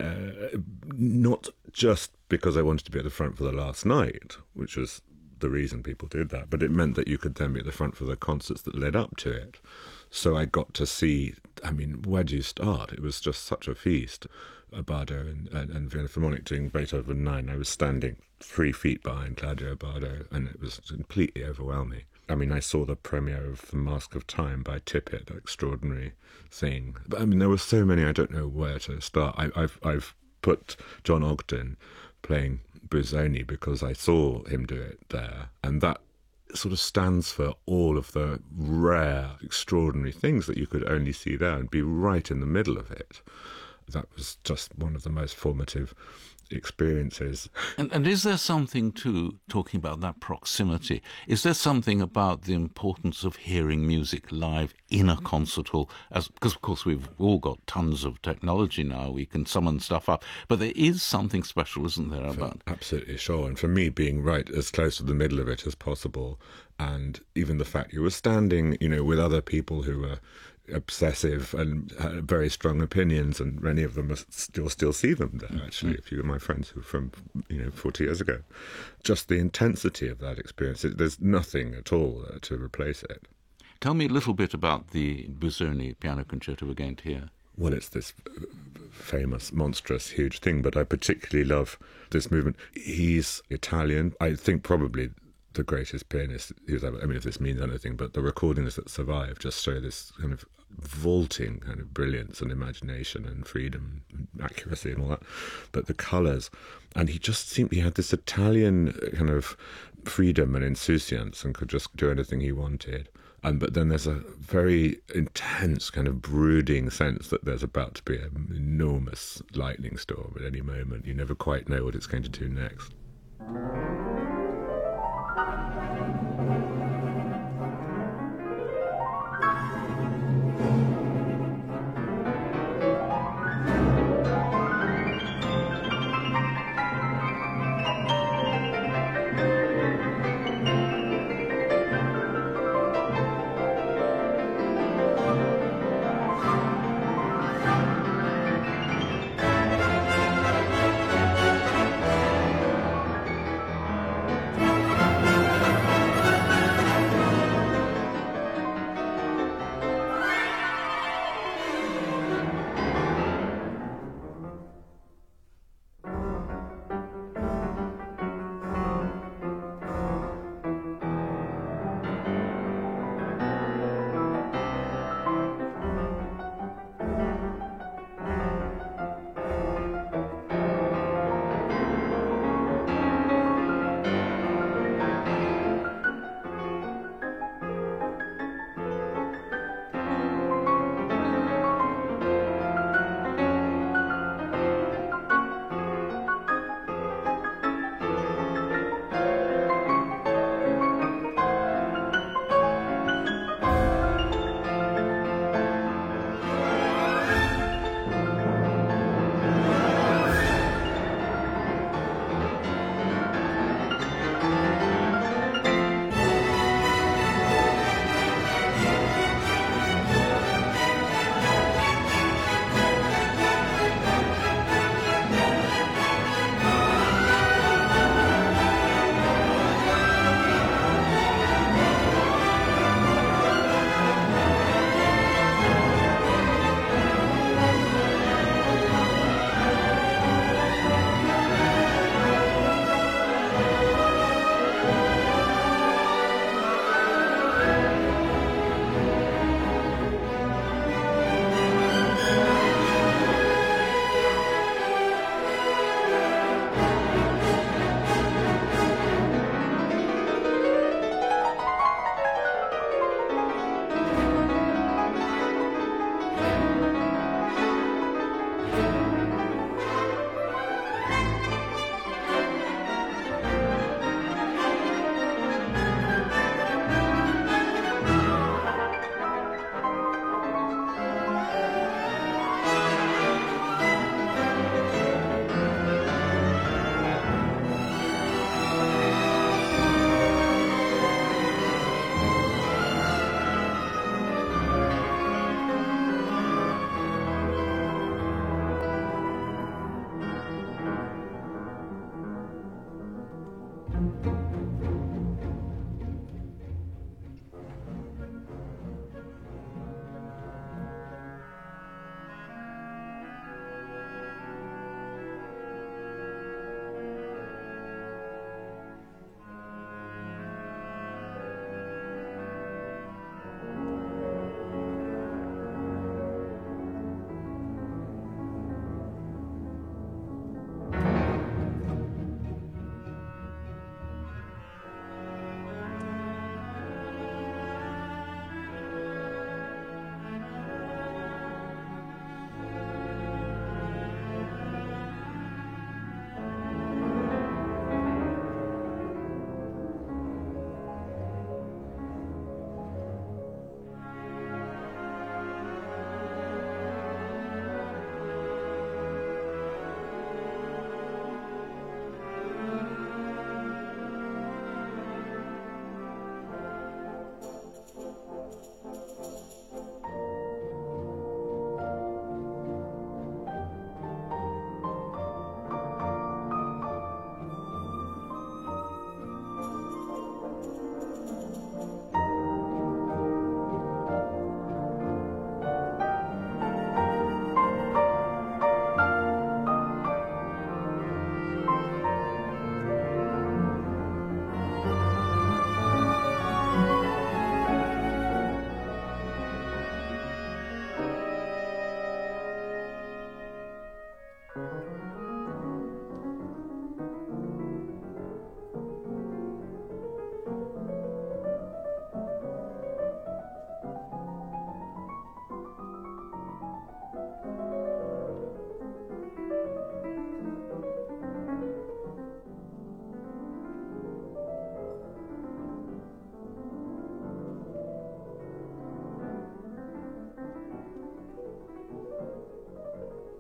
uh, not just because I wanted to be at the front for the last night, which was the reason people did that, but it meant that you could then be at the front for the concerts that led up to it. So I got to see, I mean, where do you start? It was just such a feast. Abbado and, and, and Vienna Philharmonic doing Beethoven nine. I was standing three feet behind Claudio Abbado, and it was completely overwhelming. I mean, I saw the premiere of The Mask of Time by Tippett, that extraordinary thing. But I mean, there were so many, I don't know where to start. I, I've I've put John Ogden playing Busoni because I saw him do it there, and that sort of stands for all of the rare, extraordinary things that you could only see there and be right in the middle of it. That was just one of the most formative experiences. And, and is there something, too, talking about that proximity, is there something about the importance of hearing music live in a concert hall? As, because, of course, we've all got tons of technology now. We can summon stuff up. But there is something special, isn't there, about... For, absolutely, sure. And for me, being right as close to the middle of it as possible, and even the fact you were standing, you know, with other people who were obsessive and had very strong opinions, and many of them still still see them there, actually, mm-hmm. If you were my friends who were from, you know, forty years ago. Just the intensity of that experience, it, there's nothing at all uh, to replace it. Tell me a little bit about the Busoni piano concerto we're going to hear. Well, it's this famous, monstrous, huge thing, but I particularly love this movement. He's Italian, I think probably the greatest pianist who's ever, I mean, if this means anything, but the recordings that survive just show this kind of vaulting kind of brilliance and imagination and freedom and accuracy and all that. But the colours, and he just seemed, he had this Italian kind of freedom and insouciance and could just do anything he wanted. And but then there's a very intense kind of brooding sense that there's about to be an enormous lightning storm at any moment. You never quite know what it's going to do next.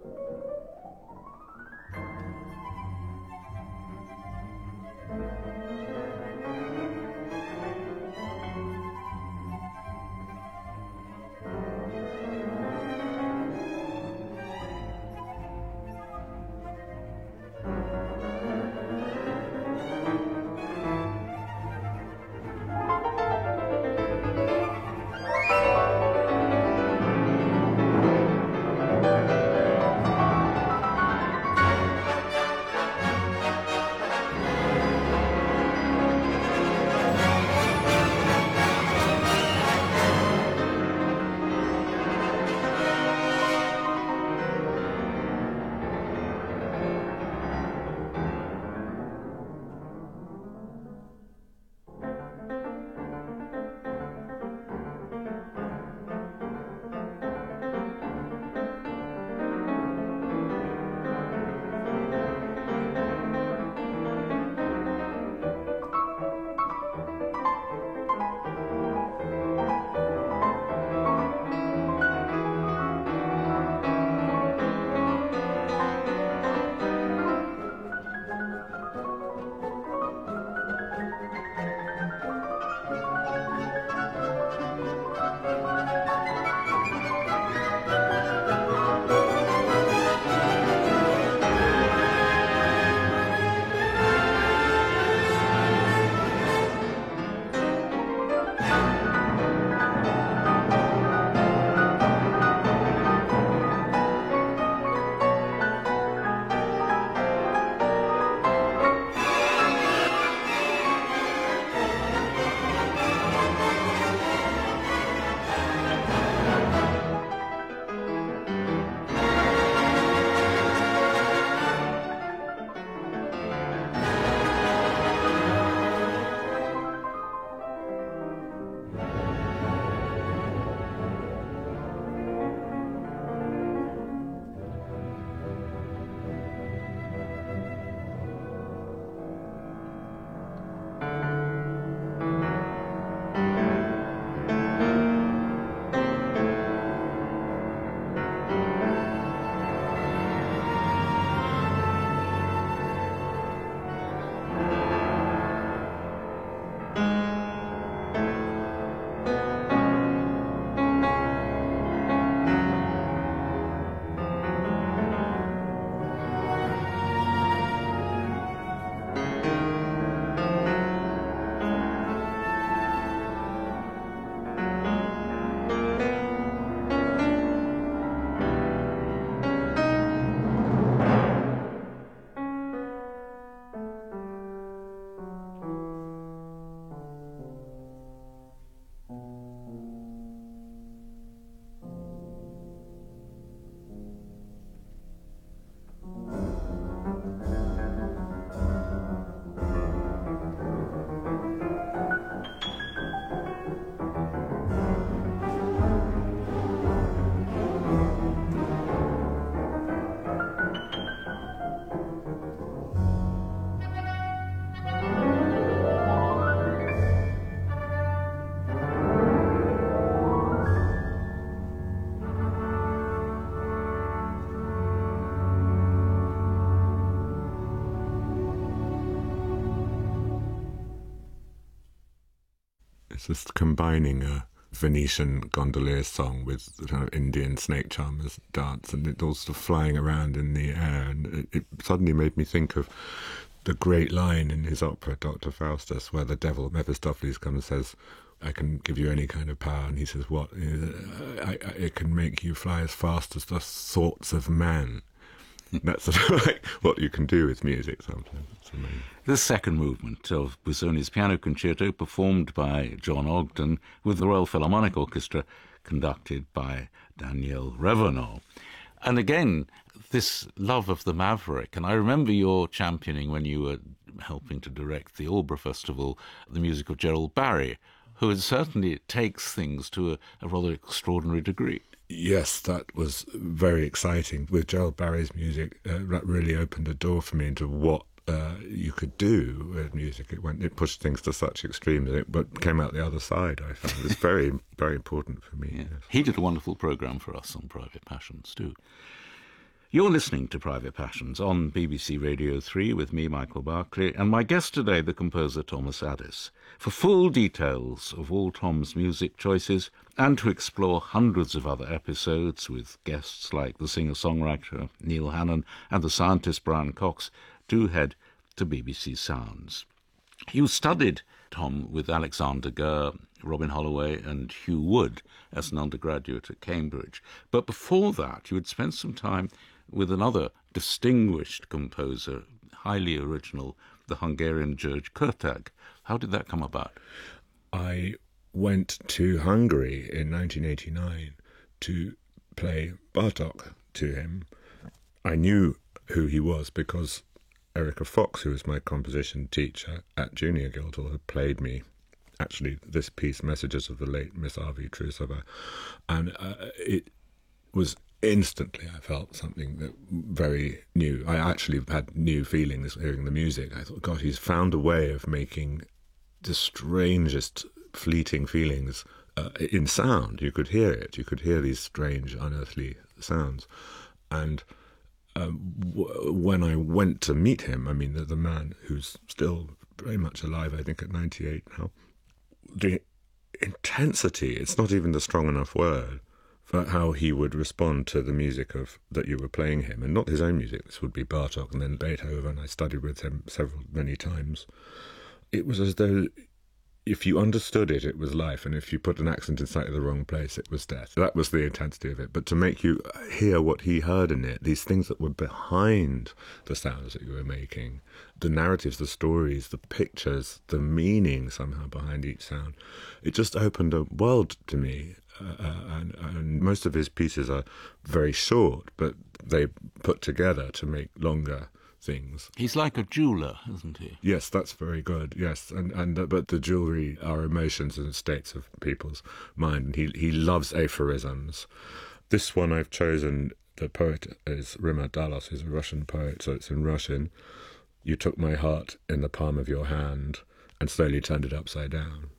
It's just combining a Venetian gondolier song with kind of Indian snake charmers dance, and it all sort of flying around in the air. And it, it suddenly made me think of the great line in his opera, Doctor Faustus, where the devil, Mephistopheles, comes and says, I can give you any kind of power. And he says, what? I, I, it can make you fly as fast as the thoughts of man. That's sort of like what you can do with music sometimes. It's amazing. The second movement of Busoni's piano concerto, performed by John Ogden with the Royal Philharmonic Orchestra, conducted by Daniel Revenant. And again, this love of the maverick. And I remember your championing when you were helping to direct the Aldeburgh Festival, the music of Gerald Barry, who certainly takes things to a, a rather extraordinary degree. Yes, that was very exciting. With Gerald Barry's music, uh, that really opened a door for me into what uh, you could do with music. It went, it pushed things to such extremes, and it but came out the other side. I found it was very, very important for me. Yeah. Yes. He did a wonderful program for us on Private Passions too. You're listening to Private Passions on B B C Radio three with me, Michael Barclay, and my guest today, the composer Thomas Addis. For full details of all Tom's music choices and to explore hundreds of other episodes with guests like the singer-songwriter Neil Hannon and the scientist Brian Cox, do head to B B C Sounds. You studied, Tom, with Alexander Gurr, Robin Holloway and Hugh Wood as an undergraduate at Cambridge. But before that, you had spent some time with another distinguished composer, highly original, the Hungarian György Kurtág. How did that come about? I went to Hungary in nineteen eighty-nine to play Bartók to him. I knew who he was because Erica Fox, who was my composition teacher at Junior Guildhall, had played me actually this piece, Messages of the Late Miss Arvi Trusova, and uh, it was instantly, I felt something that very new. I actually had new feelings hearing the music. I thought, God, he's found a way of making the strangest fleeting feelings uh, in sound. You could hear it. You could hear these strange, unearthly sounds. And um, w- when I went to meet him, I mean, the, the man who's still very much alive, I think at ninety-eight now, the intensity, it's not even the strong enough word, for how he would respond to the music of that you were playing him, and not his own music. This would be Bartók and then Beethoven. I studied with him several, many times. It was as though if you understood it, it was life, and if you put an accent in slightly the wrong place, it was death. That was the intensity of it. But to make you hear what he heard in it, these things that were behind the sounds that you were making, the narratives, the stories, the pictures, the meaning somehow behind each sound, it just opened a world to me. Uh, and, and most of his pieces are very short, but they put together to make longer things. He's like a jeweller, isn't he? Yes, that's very good. Yes, and and uh, but the jewellery are emotions and states of people's mind, and he he loves aphorisms. This one I've chosen. The poet is Rimar Dalos, who's a Russian poet, so it's in Russian. You took my heart in the palm of your hand and slowly turned it upside down.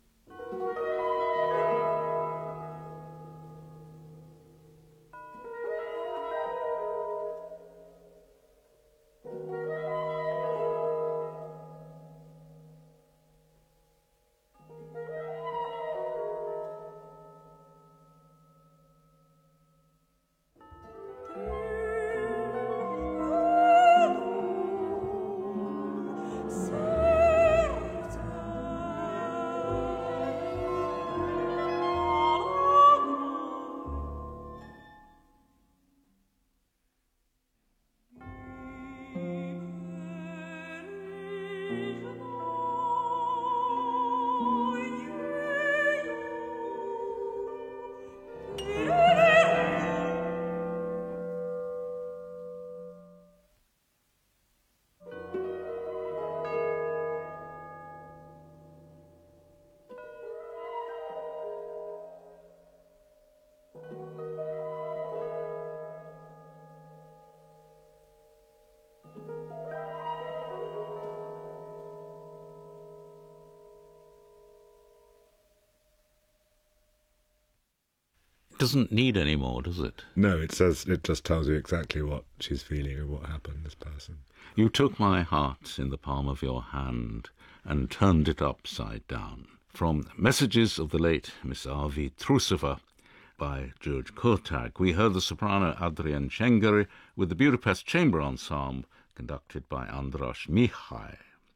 Doesn't need any more, does it? No, it says it just tells you exactly what she's feeling and what happened, this person. You took my heart in the palm of your hand and turned it upside down. From Messages of the Late Miss Arvi Trusova by György Kurtág, we heard the soprano Adrian Cengeri with the Budapest Chamber Ensemble conducted by Andras Mihai.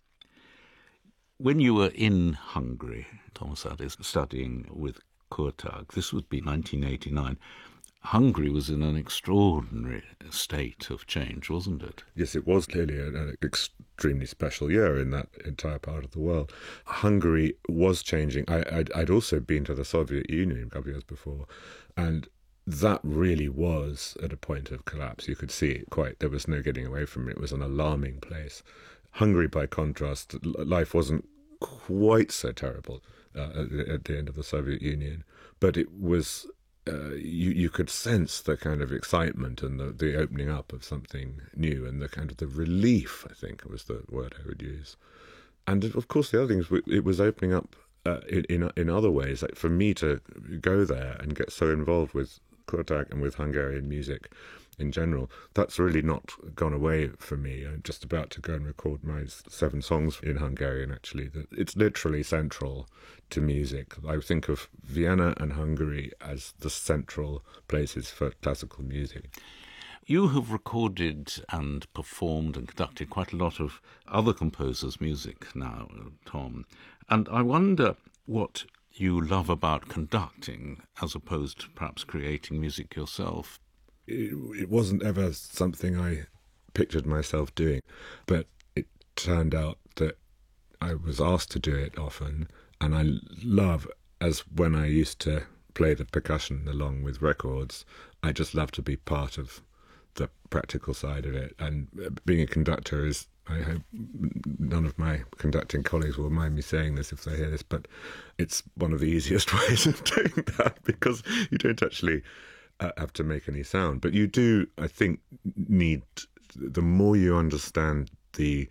When you were in Hungary, Thomas Addis, studying with Kurtág, this would be nineteen eighty-nine, Hungary was in an extraordinary state of change, wasn't it? Yes, it was clearly an, an extremely special year in that entire part of the world. Hungary was changing. I, I'd, I'd also been to the Soviet Union a couple of years before, and that really was at a point of collapse. You could see it quite, there was no getting away from it. It was an alarming place. Hungary, by contrast, life wasn't quite so terrible uh, at, at the end of the Soviet Union, but it was... Uh, you you could sense the kind of excitement and the, the opening up of something new, and the kind of the relief, I think was the word I would use. And of course the other thing is it was opening up uh, in, in in other ways. Like for me to go there and get so involved with Kurtág and with Hungarian music, in general. That's really not gone away for me. I'm just about to go and record my seven songs in Hungarian, actually. It's literally central to music. I think of Vienna and Hungary as the central places for classical music. You have recorded and performed and conducted quite a lot of other composers' music now, Tom. And I wonder what you love about conducting as opposed to perhaps creating music yourself. It, it wasn't ever something I pictured myself doing, but it turned out that I was asked to do it often, and I love, as when I used to play the percussion along with records, I just love to be part of the practical side of it. And being a conductor is, I hope none of my conducting colleagues will mind me saying this if they hear this, but it's one of the easiest ways of doing that, because you don't actually uh, have to make any sound. But you do, I think, need, the more you understand the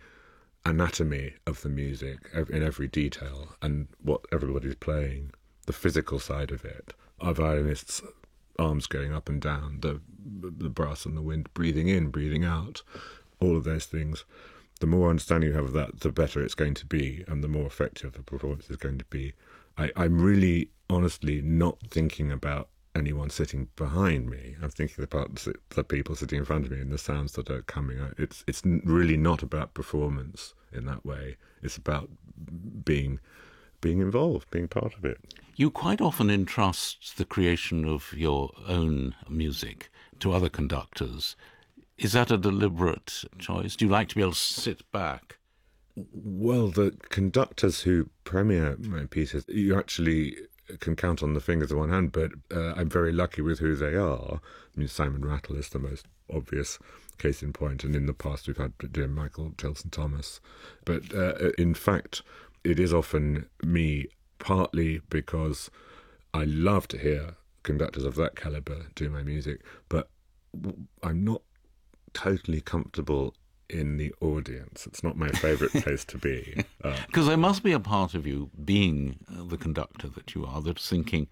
anatomy of the music in every detail and what everybody's playing, the physical side of it, our violinists' arms going up and down, the the brass and the wind breathing in, breathing out, all of those things. The more understanding you have of that, the better it's going to be, and the more effective the performance is going to be. I, I'm really, honestly, not thinking about anyone sitting behind me. I'm thinking about the people sitting in front of me and the sounds that are coming. It's it's really not about performance in that way. It's about being being involved, being part of it. You quite often entrust the creation of your own music to other conductors. Is that a deliberate choice? Do you like to be able to sit back? Well, the conductors who premiere my pieces, you actually can count on the fingers of one hand, but uh, I'm very lucky with who they are. I mean, Simon Rattle is the most obvious case in point, and in the past we've had dear Michael Tilson-Thomas. But uh, in fact, it is often me, partly because I love to hear conductors of that calibre do my music, but I'm not totally comfortable in the audience. It's not my favourite place to be. Because uh, there must be a part of you, being the conductor that you are, that's thinking,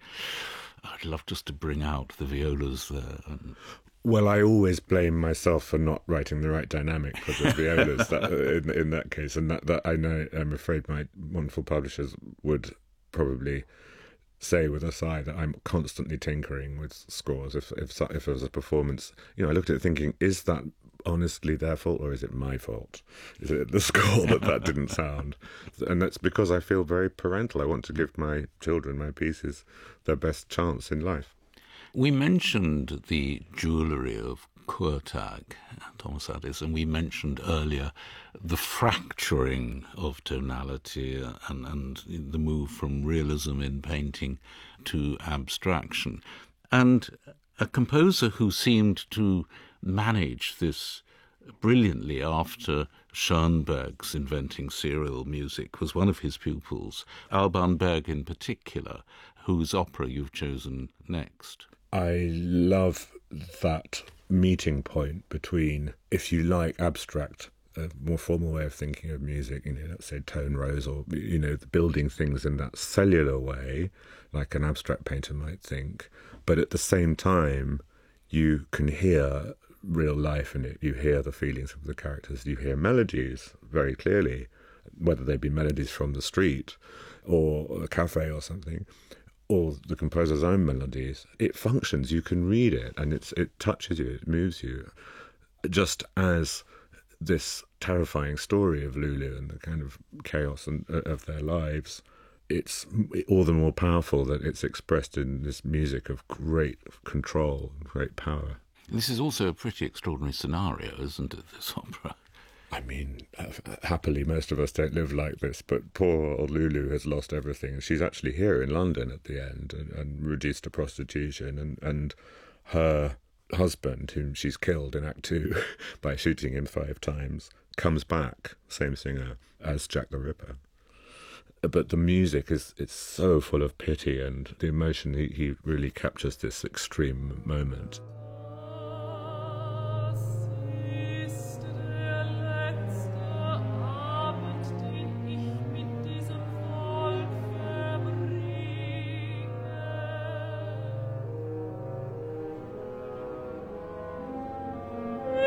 I'd love just to bring out the violas there. And... Well, I always blame myself for not writing the right dynamic for the violas that, in, in that case, and that, that I know, I'm afraid my wonderful publishers would probably say with a sigh that I'm constantly tinkering with scores. If if if it was a performance, you know, I looked at it thinking, is that honestly their fault or is it my fault? Is it the score that that didn't sound? And that's because I feel very parental. I want to give my children, my pieces, their best chance in life. We mentioned the jewellery of Kurtag, Thomas Addis, and we mentioned earlier the fracturing of tonality and, and the move from realism in painting to abstraction. And a composer who seemed to manage this brilliantly after Schoenberg's inventing serial music was one of his pupils, Alban Berg in particular, whose opera you've chosen next. I love that meeting point between, if you like, abstract, a more formal way of thinking of music, you know, let's say tone rows, or, you know, building things in that cellular way, like an abstract painter might think, but at the same time, you can hear real life in it. You hear the feelings of the characters. You hear melodies very clearly, whether they be melodies from the street or a cafe or something, or the composer's own melodies. It functions. You can read it, and it's it touches you. It moves you. Just as this terrifying story of Lulu and the kind of chaos and, uh, of their lives, it's all the more powerful that it's expressed in this music of great control and great power. This is also a pretty extraordinary scenario, isn't it, this opera? I mean, happily, most of us don't live like this, but poor old Lulu has lost everything. She's actually here in London at the end and, and reduced to prostitution, and, and her husband, whom she's killed in Act Two by shooting him five times, comes back, same singer, as Jack the Ripper. But the music is it's so full of pity, and the emotion, he, he really captures this extreme moment.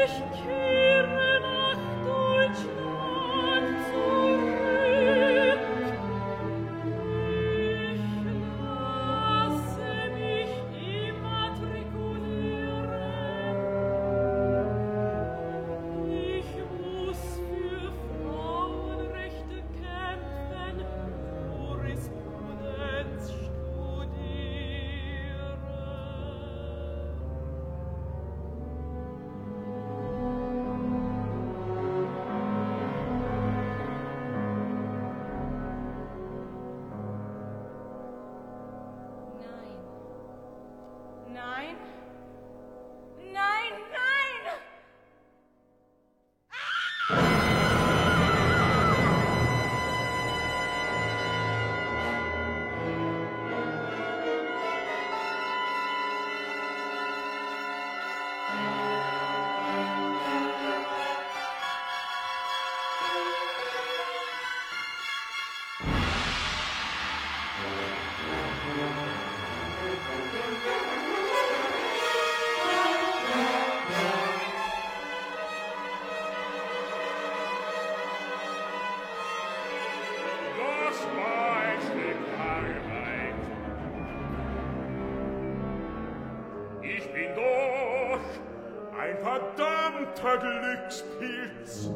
Glückspilz.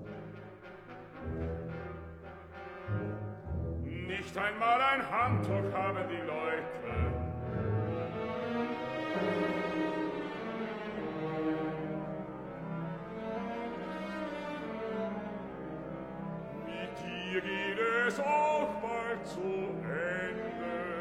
Nicht einmal ein Handtuch haben die Leute. Mit dir geht es auch bald zu Ende.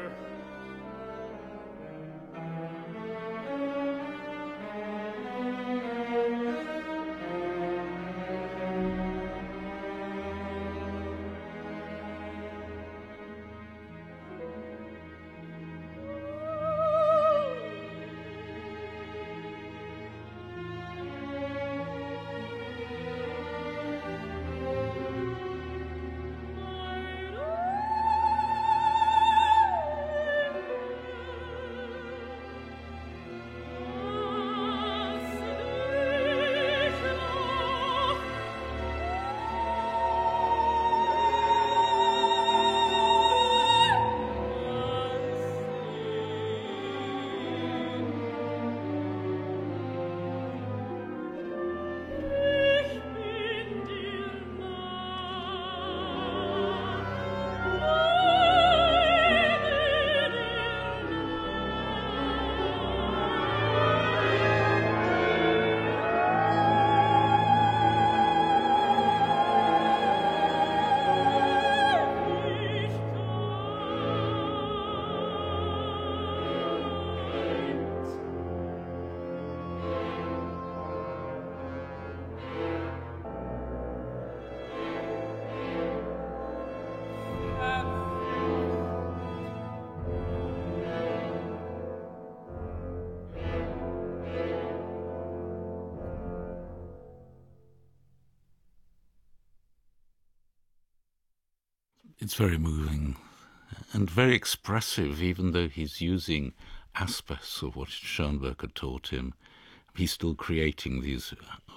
It's very moving and very expressive, even though he's using aspects of what Schoenberg had taught him. He's still creating these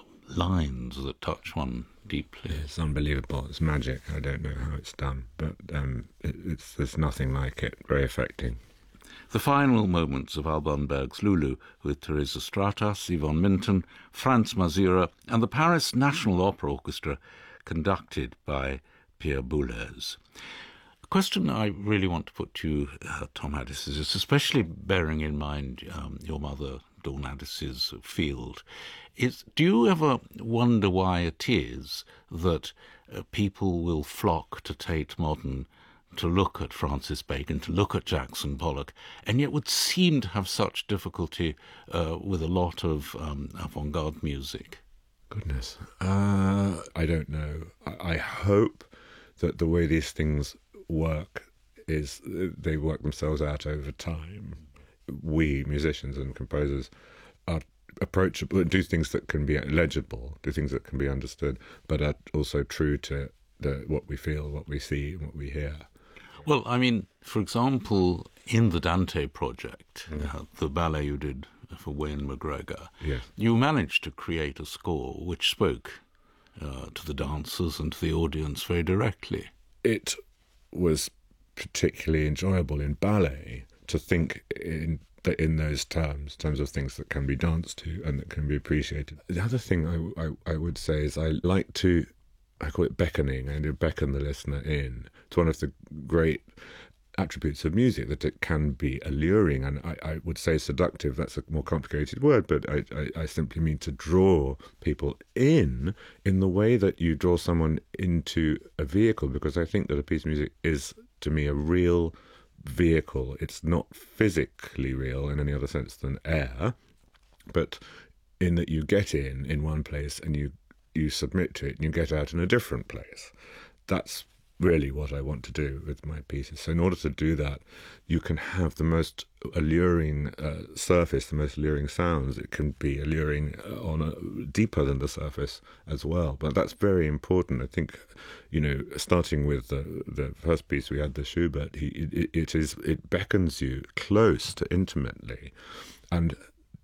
lines that touch one deeply. It's unbelievable. It's magic. I don't know how it's done, but um, it, it's there's nothing like it. Very affecting. The final moments of Alban Berg's Lulu, with Teresa Stratas, Yvonne Minton, Franz Mazura, and the Paris National Opera Orchestra, conducted by Pierre Boulez. A question I really want to put to you, uh, Tom Addis, is especially bearing in mind um, your mother, Dawn Addis's field, is do you ever wonder why it is that uh, people will flock to Tate Modern to look at Francis Bacon, to look at Jackson Pollock, and yet would seem to have such difficulty uh, with a lot of um, avant-garde music? Goodness. Uh, I don't know. I, I hope that the way these things work is they work themselves out over time. We, musicians and composers, are approachable, do things that can be legible, do things that can be understood, but are also true to the, what we feel, what we see, what we hear. Well, I mean, for example, in the Dante project, mm. uh, the ballet you did for Wayne McGregor, Yes. you managed to create a score which spoke uh, to the dancers and to the audience very directly. It was particularly enjoyable in ballet to think in in those terms, terms of things that can be danced to and that can be appreciated. The other thing I, I, I would say is I like to, I call it beckoning, and to beckon the listener in. It's one of the great attributes of music, that it can be alluring, and I, I would say seductive. That's a more complicated word, but I, I, I simply mean to draw people in in the way that you draw someone into a vehicle, because I think that a piece of music is, to me, a real vehicle. It's not physically real in any other sense than air, but in that you get in in one place and you you submit to it and you get out in a different place. That's really what I want to do with my pieces. So in order to do that, you can have the most alluring uh, surface, the most alluring sounds. It can be alluring uh, on a deeper than the surface as well. But that's very important. I think, you know, starting with the the first piece we had, the Schubert, he, it, it is it beckons you close to intimately, and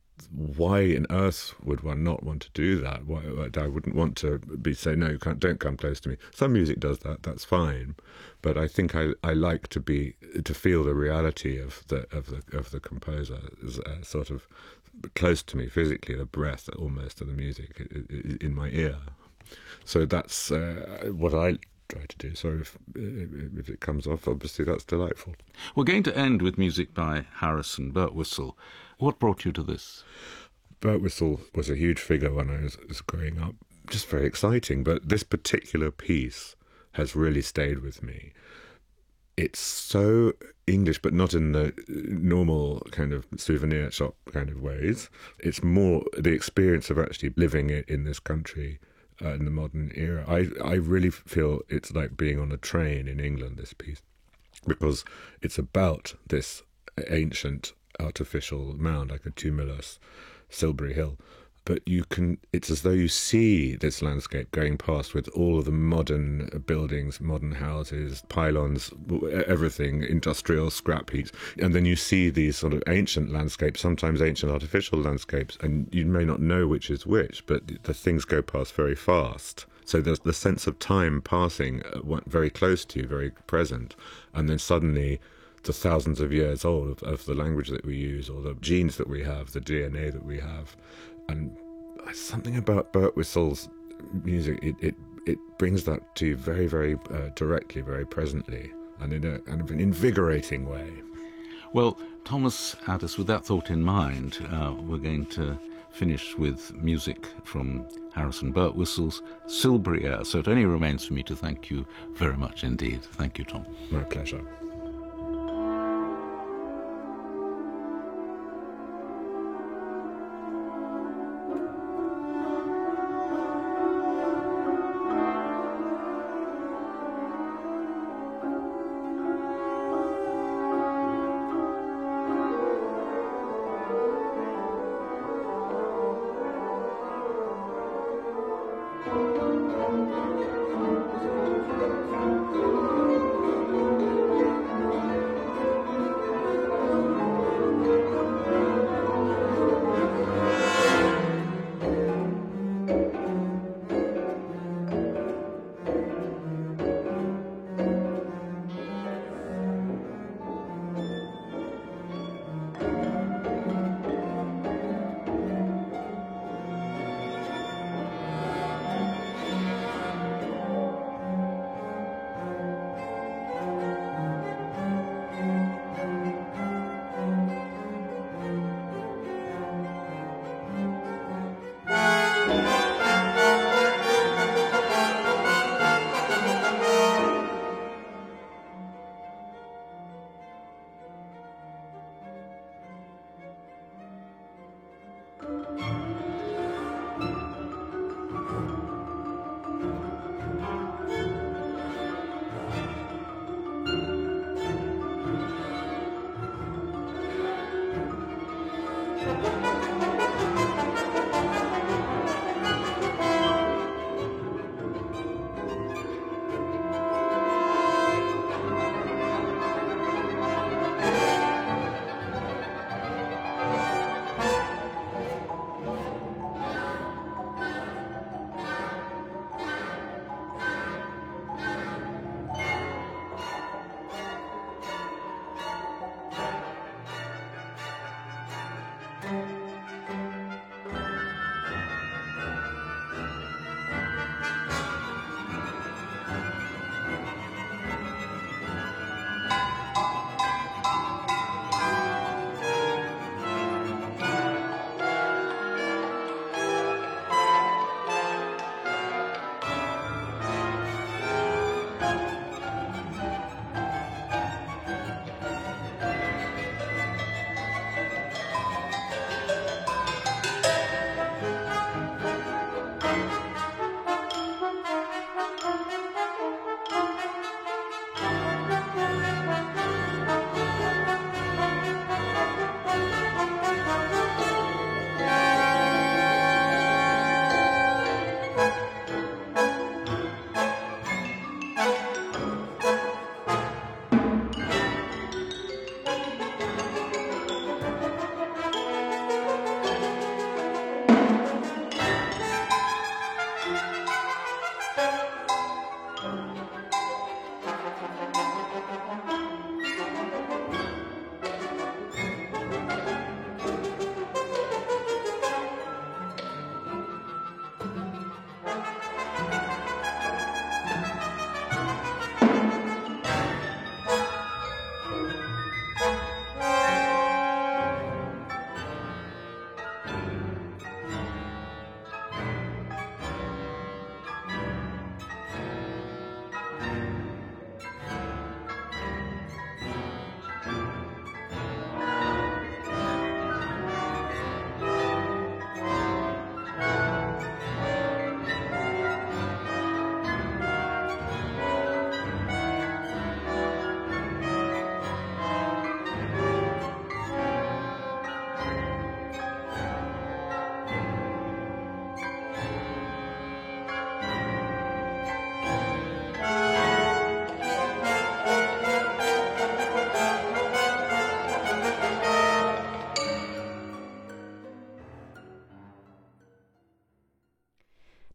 why on earth would one not want to do that? Why I wouldn't want to be saying, no, you can't, don't come close to me. Some music does that, that's fine, but I think I, I like to be to feel the reality of the of the of the composer as uh, sort of close to me physically, the breath almost of the music in my ear. So that's uh, what I try to do. So if if it comes off, obviously that's delightful. We're going to end with music by Harrison Birtwistle. What brought you to this? Birtwistle was a huge figure when I was, was growing up. Just very exciting. But this particular piece has really stayed with me. It's so English, but not in the normal kind of souvenir shop kind of ways. It's more the experience of actually living it in this country uh, in the modern era. I, I really feel it's like being on a train in England, this piece, because it's about this ancient artificial mound, like a tumulus, Silbury Hill. But you can, it's as though you see this landscape going past with all of the modern buildings, modern houses, pylons, everything, industrial scrap heaps. And then you see these sort of ancient landscapes, sometimes ancient artificial landscapes, and you may not know which is which, but the things go past very fast. So there's the sense of time passing very close to you, very present. And then suddenly the thousands of years old of, of the language that we use, or the genes that we have, the D N A that we have. And something about Birtwistle's music, it, it, it brings that to you very, very uh, directly, very presently, and in a kind of an invigorating way. Well, Thomas Addis, with that thought in mind, uh, we're going to finish with music from Harrison Birtwistle's Silbury Air. So it only remains for me to thank you very much indeed. Thank you, Tom. My pleasure.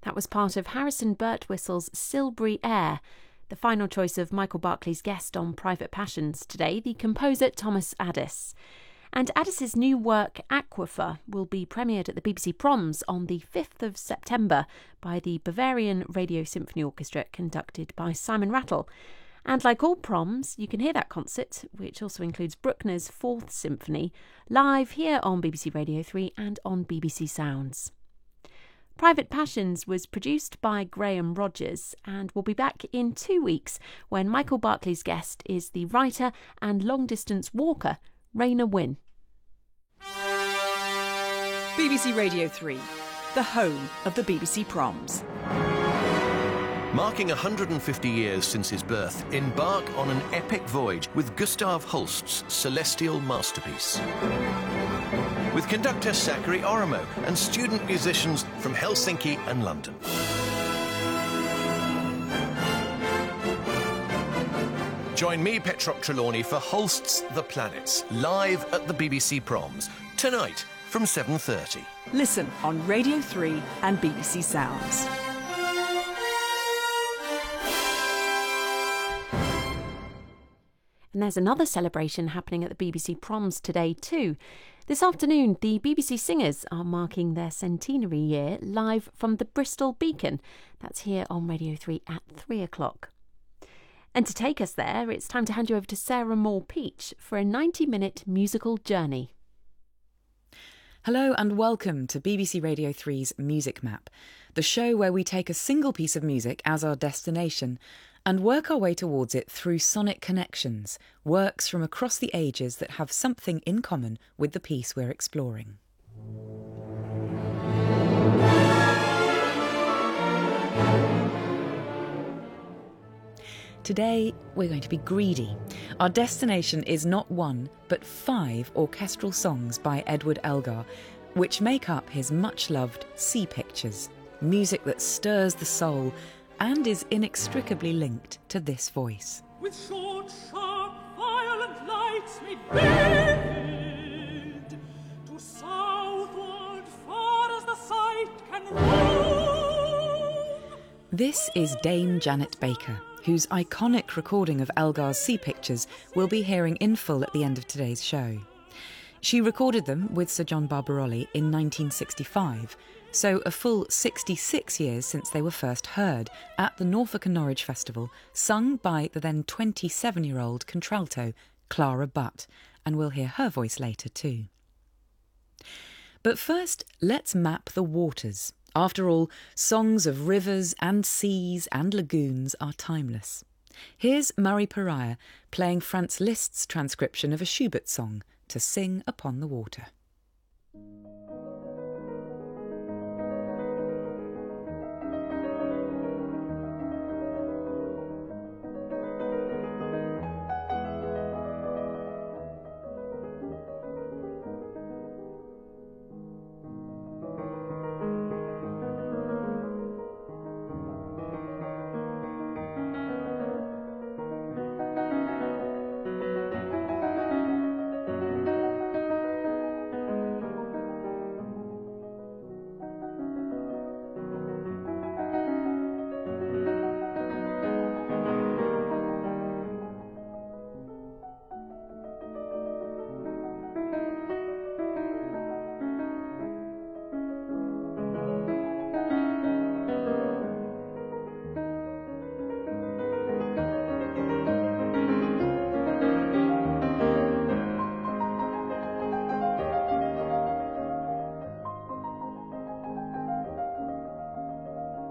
That was part of Harrison Birtwhistle's Silbury Air, the final choice of Michael Barclay's guest on Private Passions today, the composer Thomas Addis. And Addis's new work, Aquifer, will be premiered at the B B C Proms on the fifth of September by the Bavarian Radio Symphony Orchestra, conducted by Simon Rattle. And like all proms, you can hear that concert, which also includes Bruckner's Fourth Symphony, live here on B B C Radio three and on B B C Sounds. Private Passions was produced by Graham Rogers and will be back in two weeks when Michael Barclay's guest is the writer and long-distance walker, Raina Wynn. B B C Radio three, the home of the B B C Proms. Marking one hundred fifty years since his birth, embark on an epic voyage with Gustav Holst's celestial masterpiece. With conductor Sakari Oramo and student musicians from Helsinki and London. Join me, Petrok Trelawney, for Holst's The Planets, live at the B B C Proms, tonight from seven thirty. Listen on Radio three and B B C Sounds. And there's another celebration happening at the B B C Proms today too. This afternoon, the B B C Singers are marking their centenary year live from the Bristol Beacon. That's here on Radio three at three o'clock. And to take us there, it's time to hand you over to Sarah Moore-Peach for a ninety-minute musical journey. Hello and welcome to B B C Radio three's Music Map, the show where we take a single piece of music as our destination and work our way towards it through sonic connections, works from across the ages that have something in common with the piece we're exploring. Today, we're going to be greedy. Our destination is not one, but five orchestral songs by Edward Elgar, which make up his much-loved Sea Pictures, music that stirs the soul and is inextricably linked to this voice. With short, sharp, violent lights made vivid, to southward far as the sight can roam. This is Dame Janet Baker, whose iconic recording of Elgar's Sea Pictures we'll be hearing in full at the end of today's show. She recorded them with Sir John Barbarolli in nineteen sixty-five, so a full sixty-six years since they were first heard at the Norfolk and Norwich Festival, sung by the then twenty-seven-year-old contralto Clara Butt, and we'll hear her voice later too. But first, let's map the waters. After all, songs of rivers and seas and lagoons are timeless. Here's Murray Pariah playing Franz Liszt's transcription of a Schubert song, To Sing Upon the Water.